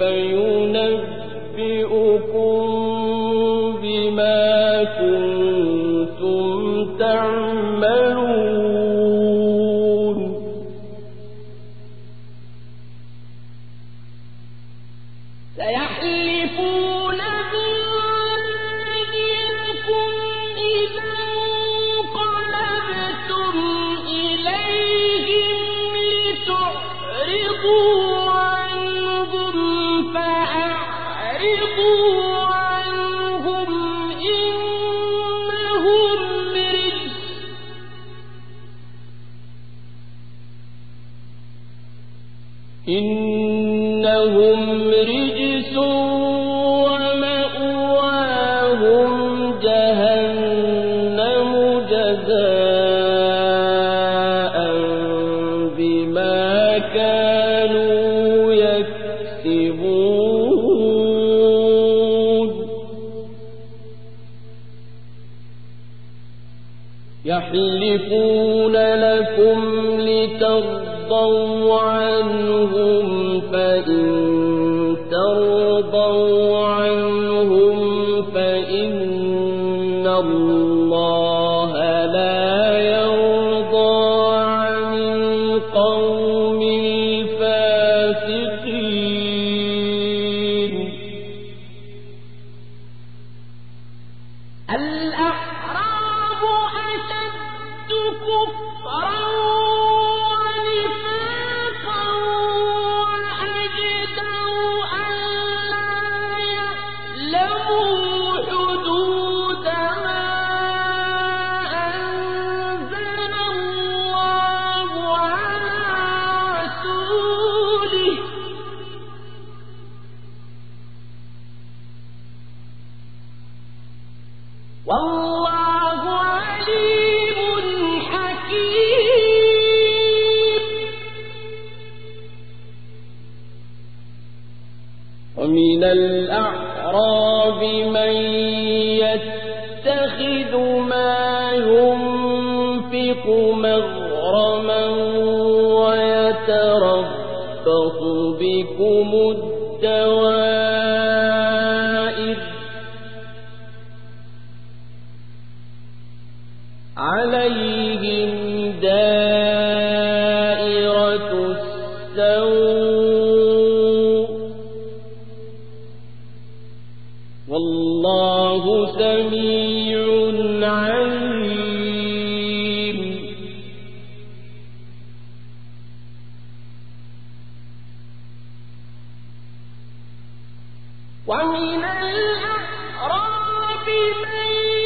فينبئكم بما كنتم تعملون. إنهم رجس ومأواهم جهنم جزاء بما كانوا يكسبون يحلفون لكم لترضوا عنهم فإن ترضوا عنهم فإن الله لا يرضى عن القوم الفاسقين الأعراب أشد كفرا والله عليم حكيم ومن الأعراب من يتخذ ما ينفق مغرما ويتربص بكم الدوائر عليهم دائرة السوء والله سميع عليم ومن الأعراب من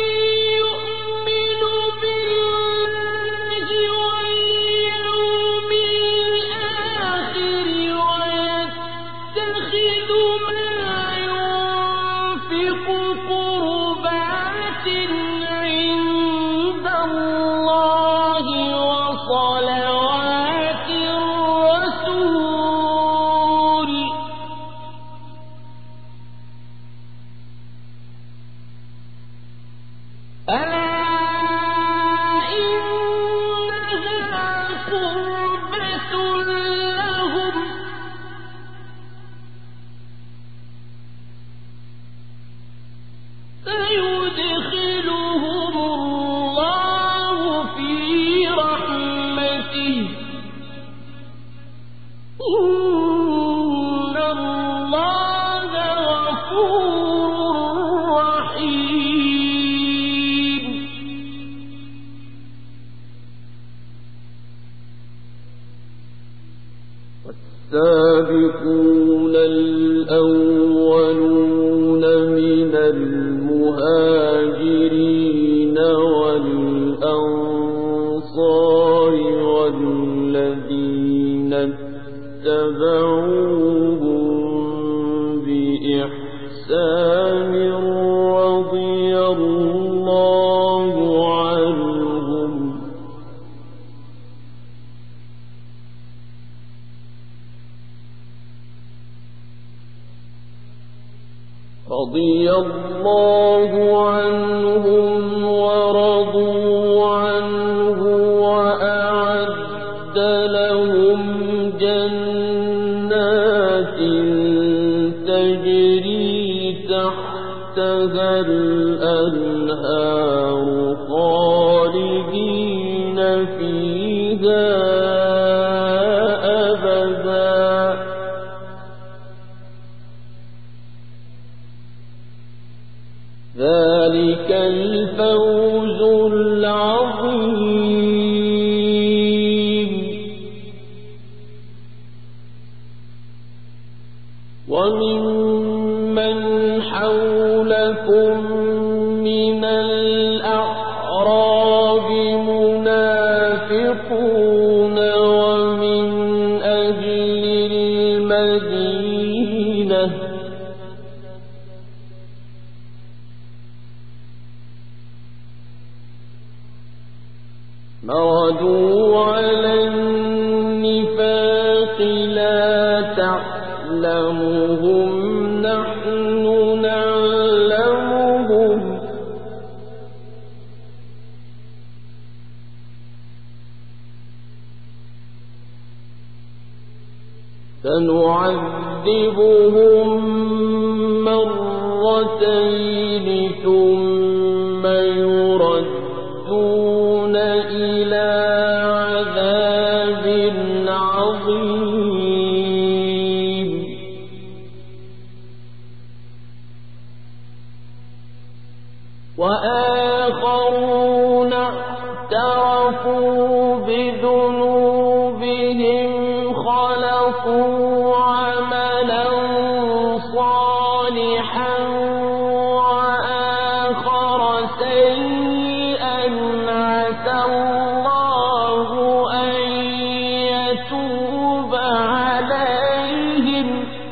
السابقون الأولون من المهاجرين والأنصار والذين اتبعوهم بإحسان رضي الله عنهم رضي الله عنهم ورضوا عنه وأعد لهم جنات تجري تحتها الأنهار خالدين فيها أبدا ذلك الفوز العظيم وممن حولكم من الأعراب منافقون ومن أهل يعلمهم نحن نعلمهم سنعذبهم مرتين ثم يردون إلى عذاب عظيم وآخرون اعترفوا بذنوبهم خلقوا عملا صالحا وآخر سيئا عسى الله أن يتوب عليهم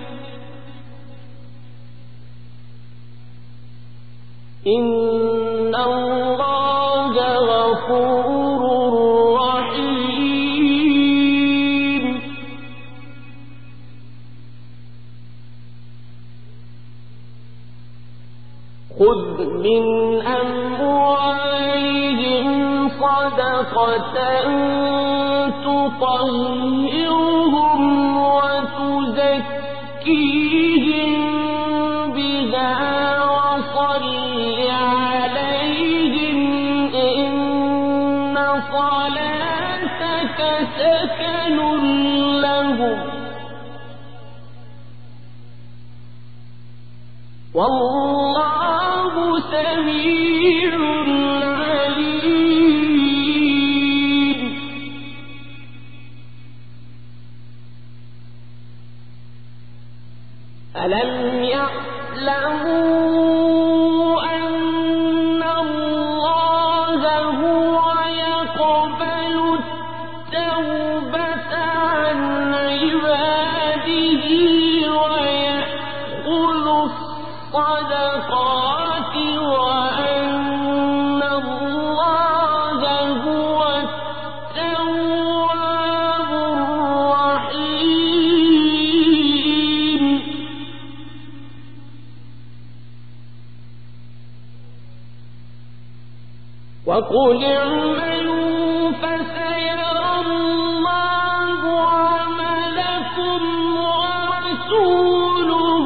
إن الله غفور رحيم خذ من أموالهم صدقة تطهرهم وتزكيهم بها وصل عليهم إن صلاتك سكن لهم والله سميع عليم ألم يعلموا أن الله هو يقبل التوبة عن عباده ويأخذ الصدقات وأن الله هو التواب الرحيم وقل اعملوا فسيرى الله عملكم ورسوله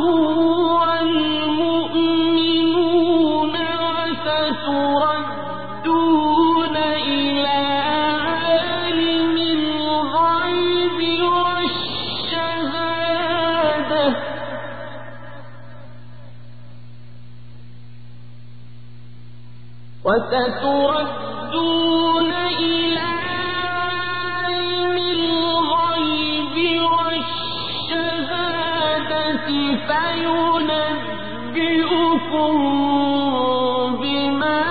والمؤمنون وستردون إلى عالم الغيب والشهادة وستردون إلى عالم الغيب والشهادة فينبئكم بما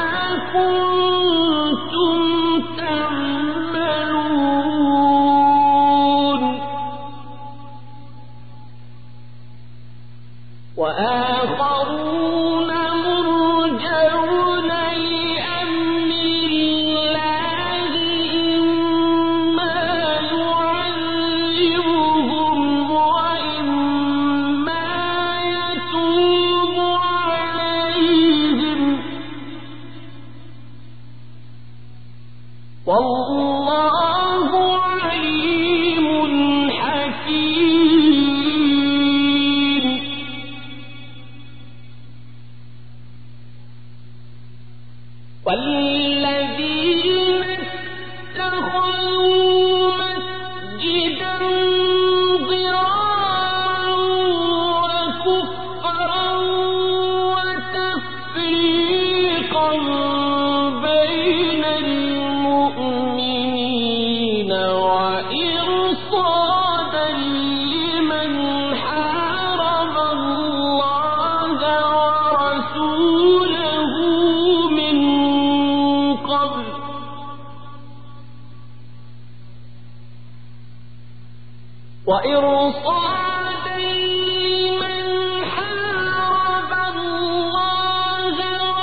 كنتم تعملون وآخرون مرجون لأمر الله إما يعذبهم وإما يتوب عليهم والله عليم حكيم والذين اتخذوا مسجدا ضرارا وكفرا وتفريقا بين المؤمنين وإرصادا لمن حارب الله ورسوله من قبل وإرصادا لمن حارب الله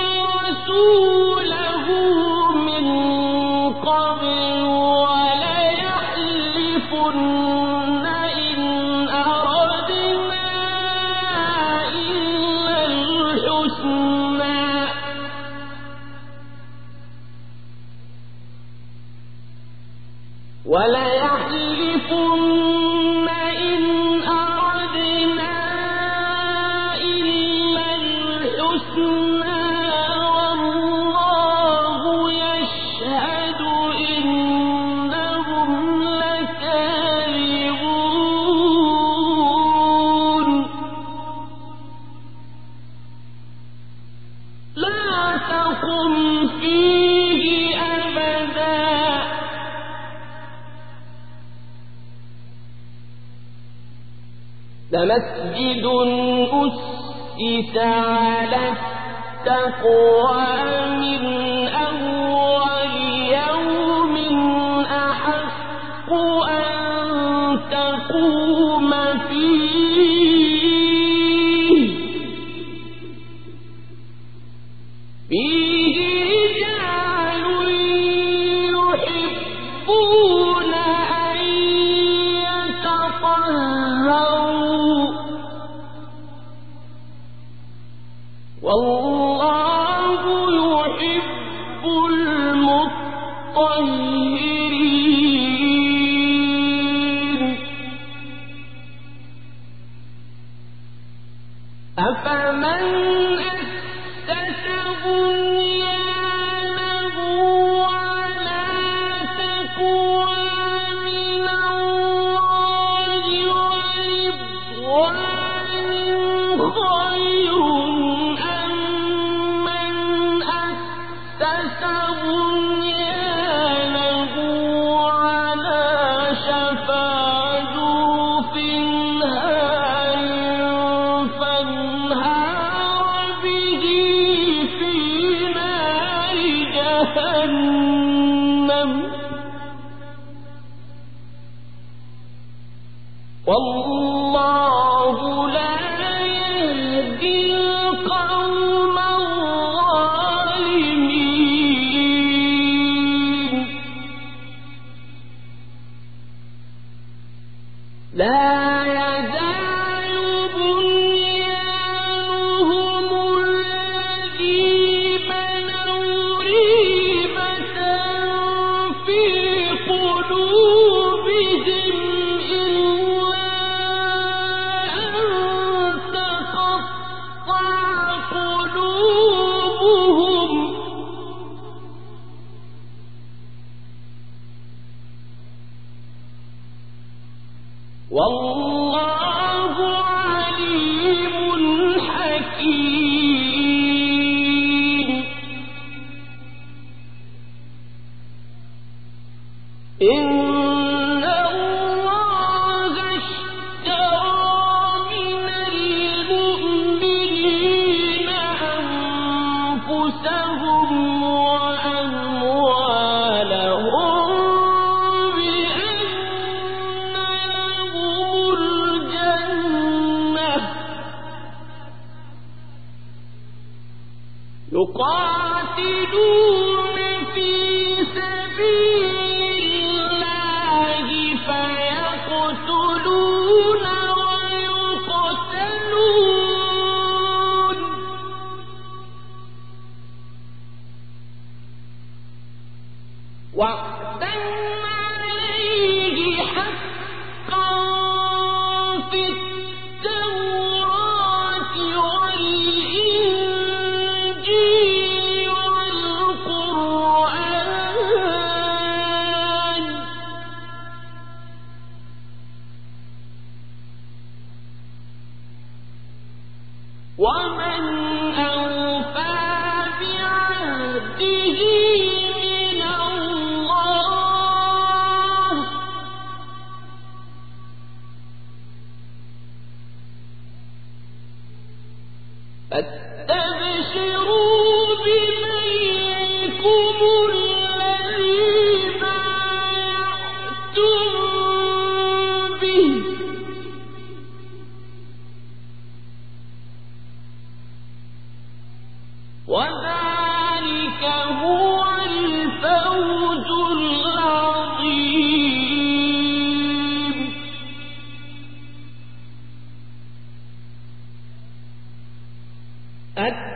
ورسوله من قبل وليحلفن إن أردنا يحلفن إن أردنا إلا الحسنى والله يشهد إنهم لكاذبون لا تقم فيه أبدا لمسجد أسس على التقوى من أول يوم أحق أن تقوم فيه فيه رجال يحبون أن يتطهروا والله يحب المطهرين أفمن أسس بنيانه على تقوى من الله ورضوان خير أم من أسس بنيانه على شفا جرف هار فانهار به في نار جهنم والله لا يهدي القوم الظالمين لا يزال بنيانهم الذي بنوا ريبة في قلوبهم إلا أن تقطع قلوبهم والله عليم حكيم إن الله اشترى من المؤمنين أنفسهم وأموالهم بأن لهم الجنة يقاتلون في سبيل الله فيقتلون ويقتلون وعدا عليه حقا في التوراة والإنجيل والقرآن ومن أوفى بعهده من الله فاستبشروا ببيعكم الذي بايعتم به وذلك هو الفوز العظيم أت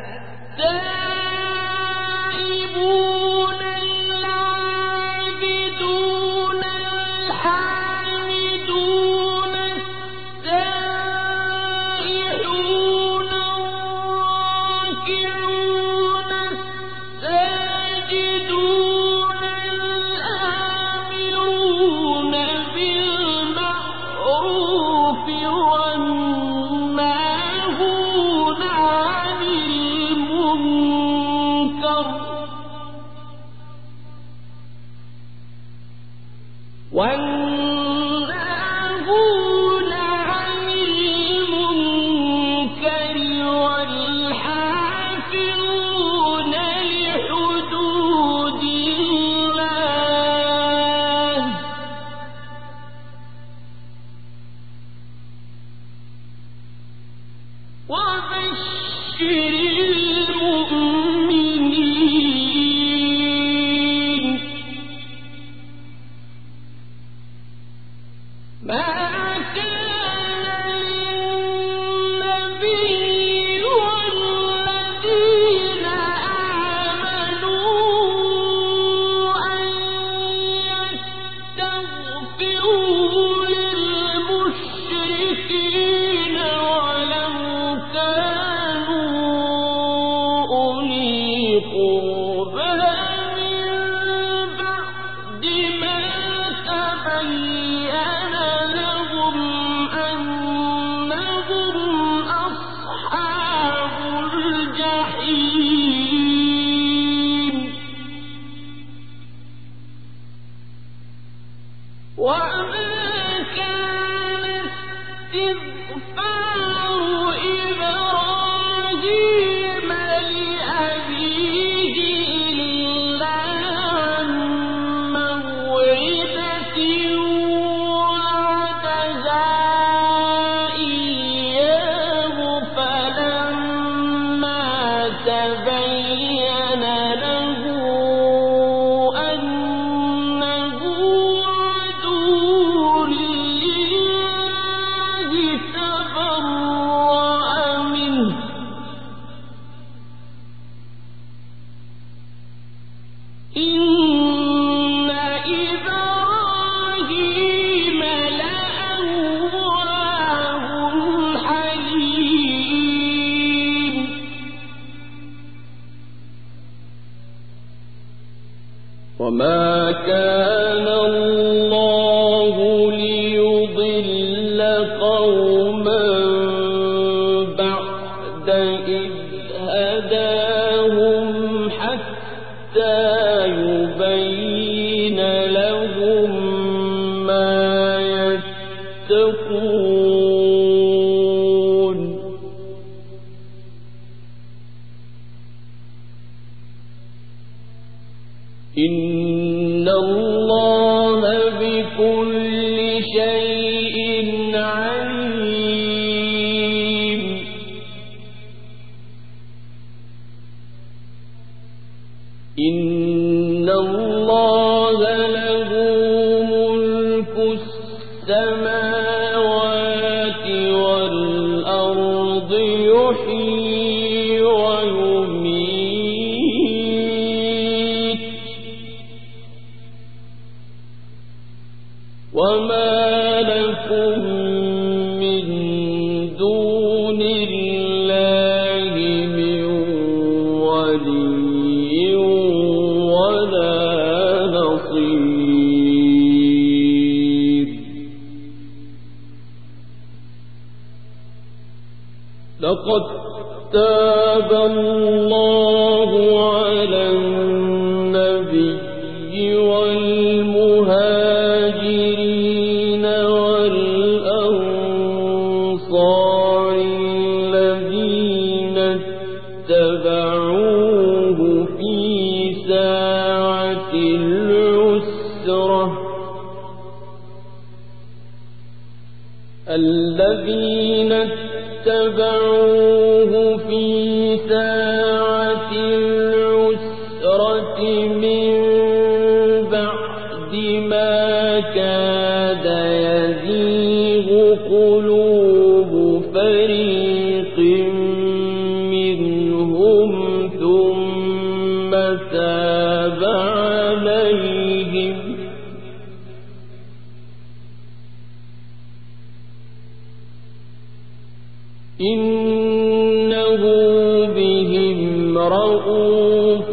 وما كان الله ليضل قوما بعد إذ هداهم حتى يبين لهم ما يتقون إن الله بكل شيء عليم إن الله له ملك السماوات والأرض يحيي ويميت وما لكم من دون الله من ولي ولا نصير لقد تاب الله على النبي والمهاجرين والأنصار الذين اتبعوه في ساعة العسرة الذين اتبعوه في ساعة العسرة من بعد ما كاد يزيغ قلوب فريق منهم ثم تاب عليهم إنه بهم رءوف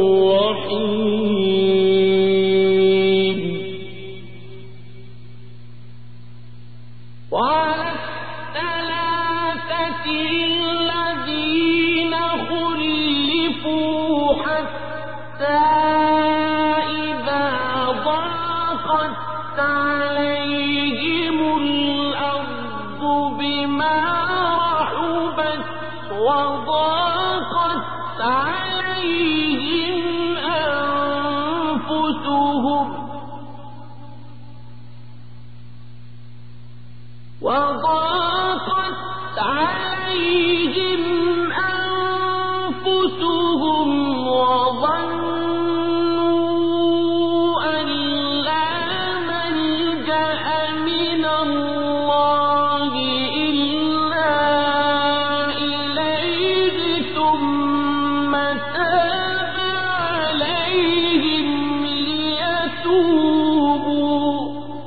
رحيم وعلى الثلاثة الذين خلفوا حتى إذا ضاقت عليهم الأرض بما وضاقت عليهم أنفسهم وضاقت عليهم من الله إلا إليه ثم تاب عليهم ليتوبوا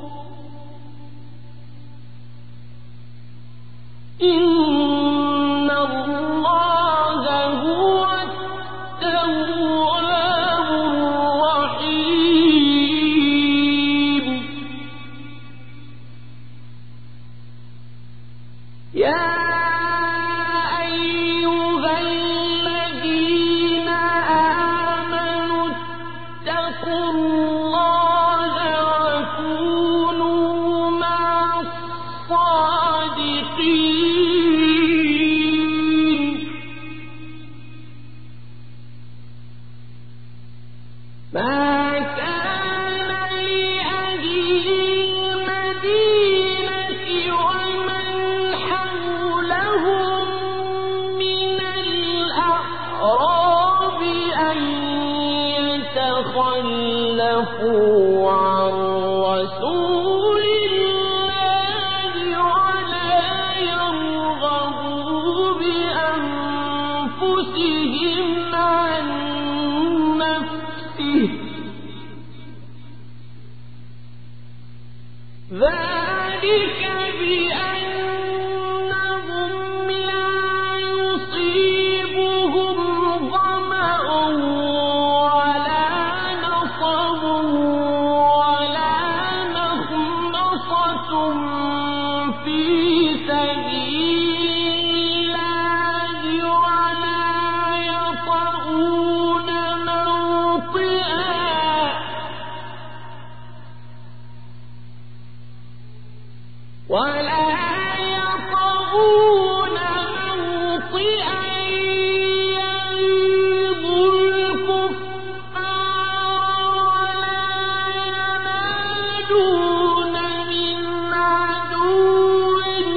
إن الله هو التواب الرحيم يا أيها الذين آمنوا اتقوا الله وكونوا مع الصادقين ما كان لأهل المدينة ومن حولهم من الأعراب أن يتخلفوا عن رسول الله ولا يرغبوا بأنفسهم عن نفسه ذلك بأنهم لا يصيبهم ظمأ ولا نصب ولا مخمصة في سبيل الله ولا يطؤون موطئا ولا يطؤون موطئا يغيظ الكفار ولا ينالون من عدو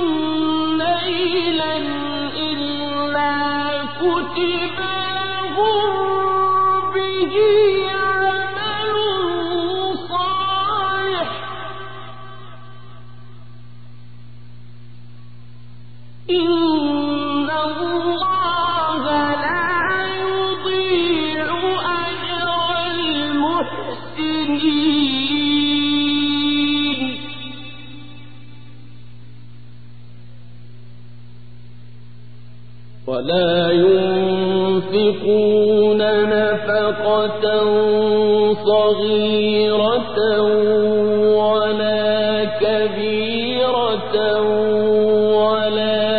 نيلا إلا كتب لهم به عمل صالح إن الله لا يضيع أجر المحسنين ولا ينفقون نفقة صغيرة ولا كبيرة ولا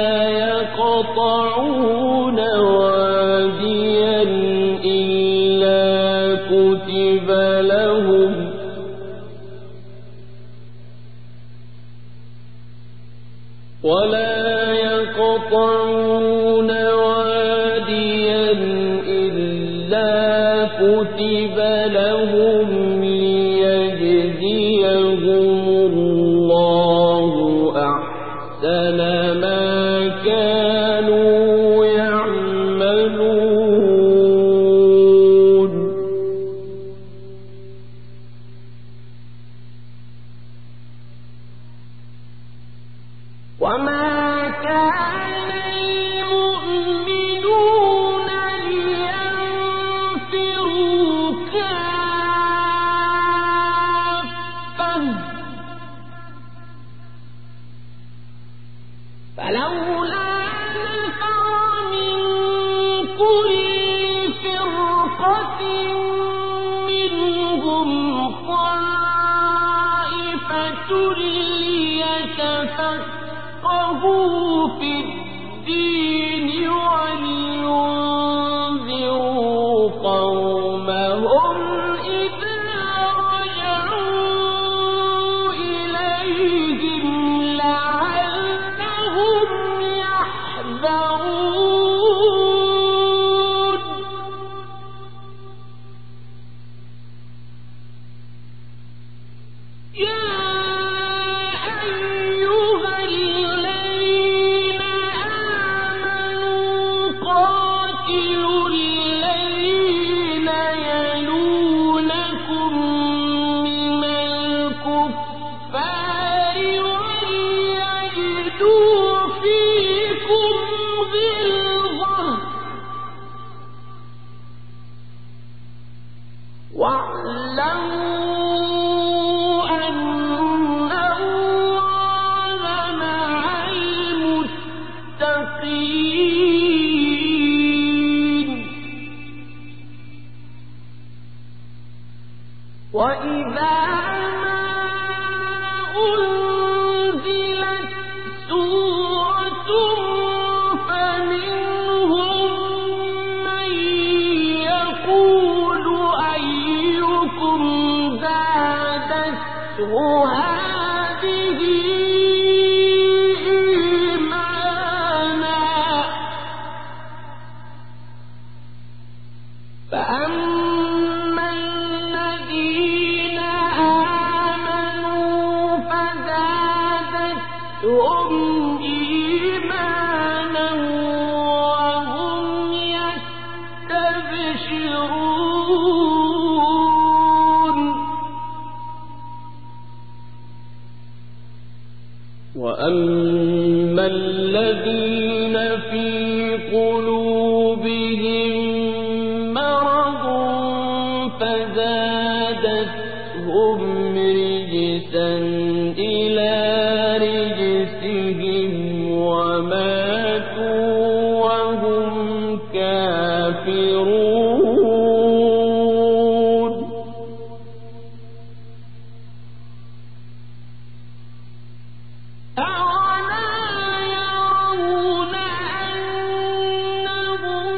يقطعون واديا إلا كتب لهم ولا يقطعون واديا إلا كتب لهم ليجزيهم الله أحسن ما كانوا يعملون وما كان المؤمنون لينفروا كافة فلولا نفر من كل فرقة منهم طائفة ليتفقهوا في الدين ولينذروا قومهم إذا رجعوا إليهم لعلهم يحذرون يا أيها الذين آمنوا إيمانا وهم يستبشرون وأما الذين في قلوبهم مرض فزادتهم رجسا إلى رجسهم وماتوا وهم كافرون أولا يرون أنهم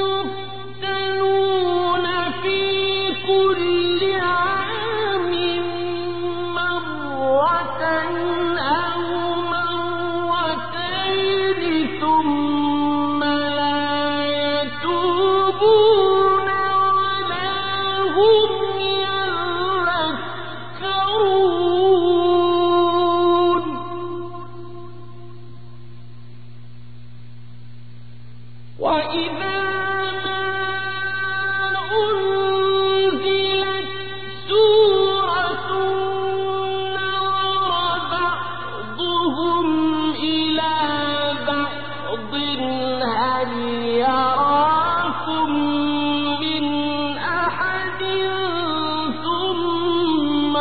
يفتنون في كل عام مرة أو مرتين ثم لا يتوبون ولا هم يذكرون وإذا ما أنزلت سورة نظر بعضهم إلى بعض هل يراكم من أحد ثم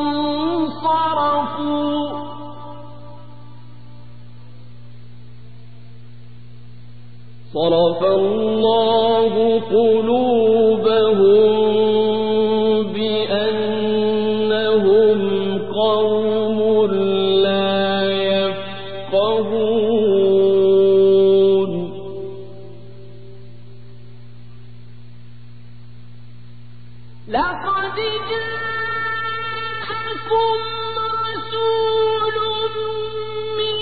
انصرفوا صرف الله قلوبهم بأنهم قوم لا يفقهون لقد جاءكم رسول من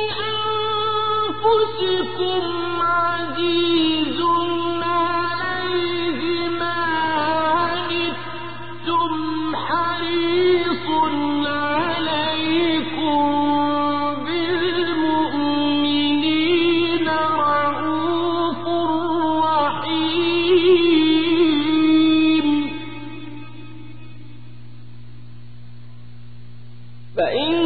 أنفسكم عزيز عليه ما عنتم حريص عليكم بالمؤمنين رءوف رحيم فإن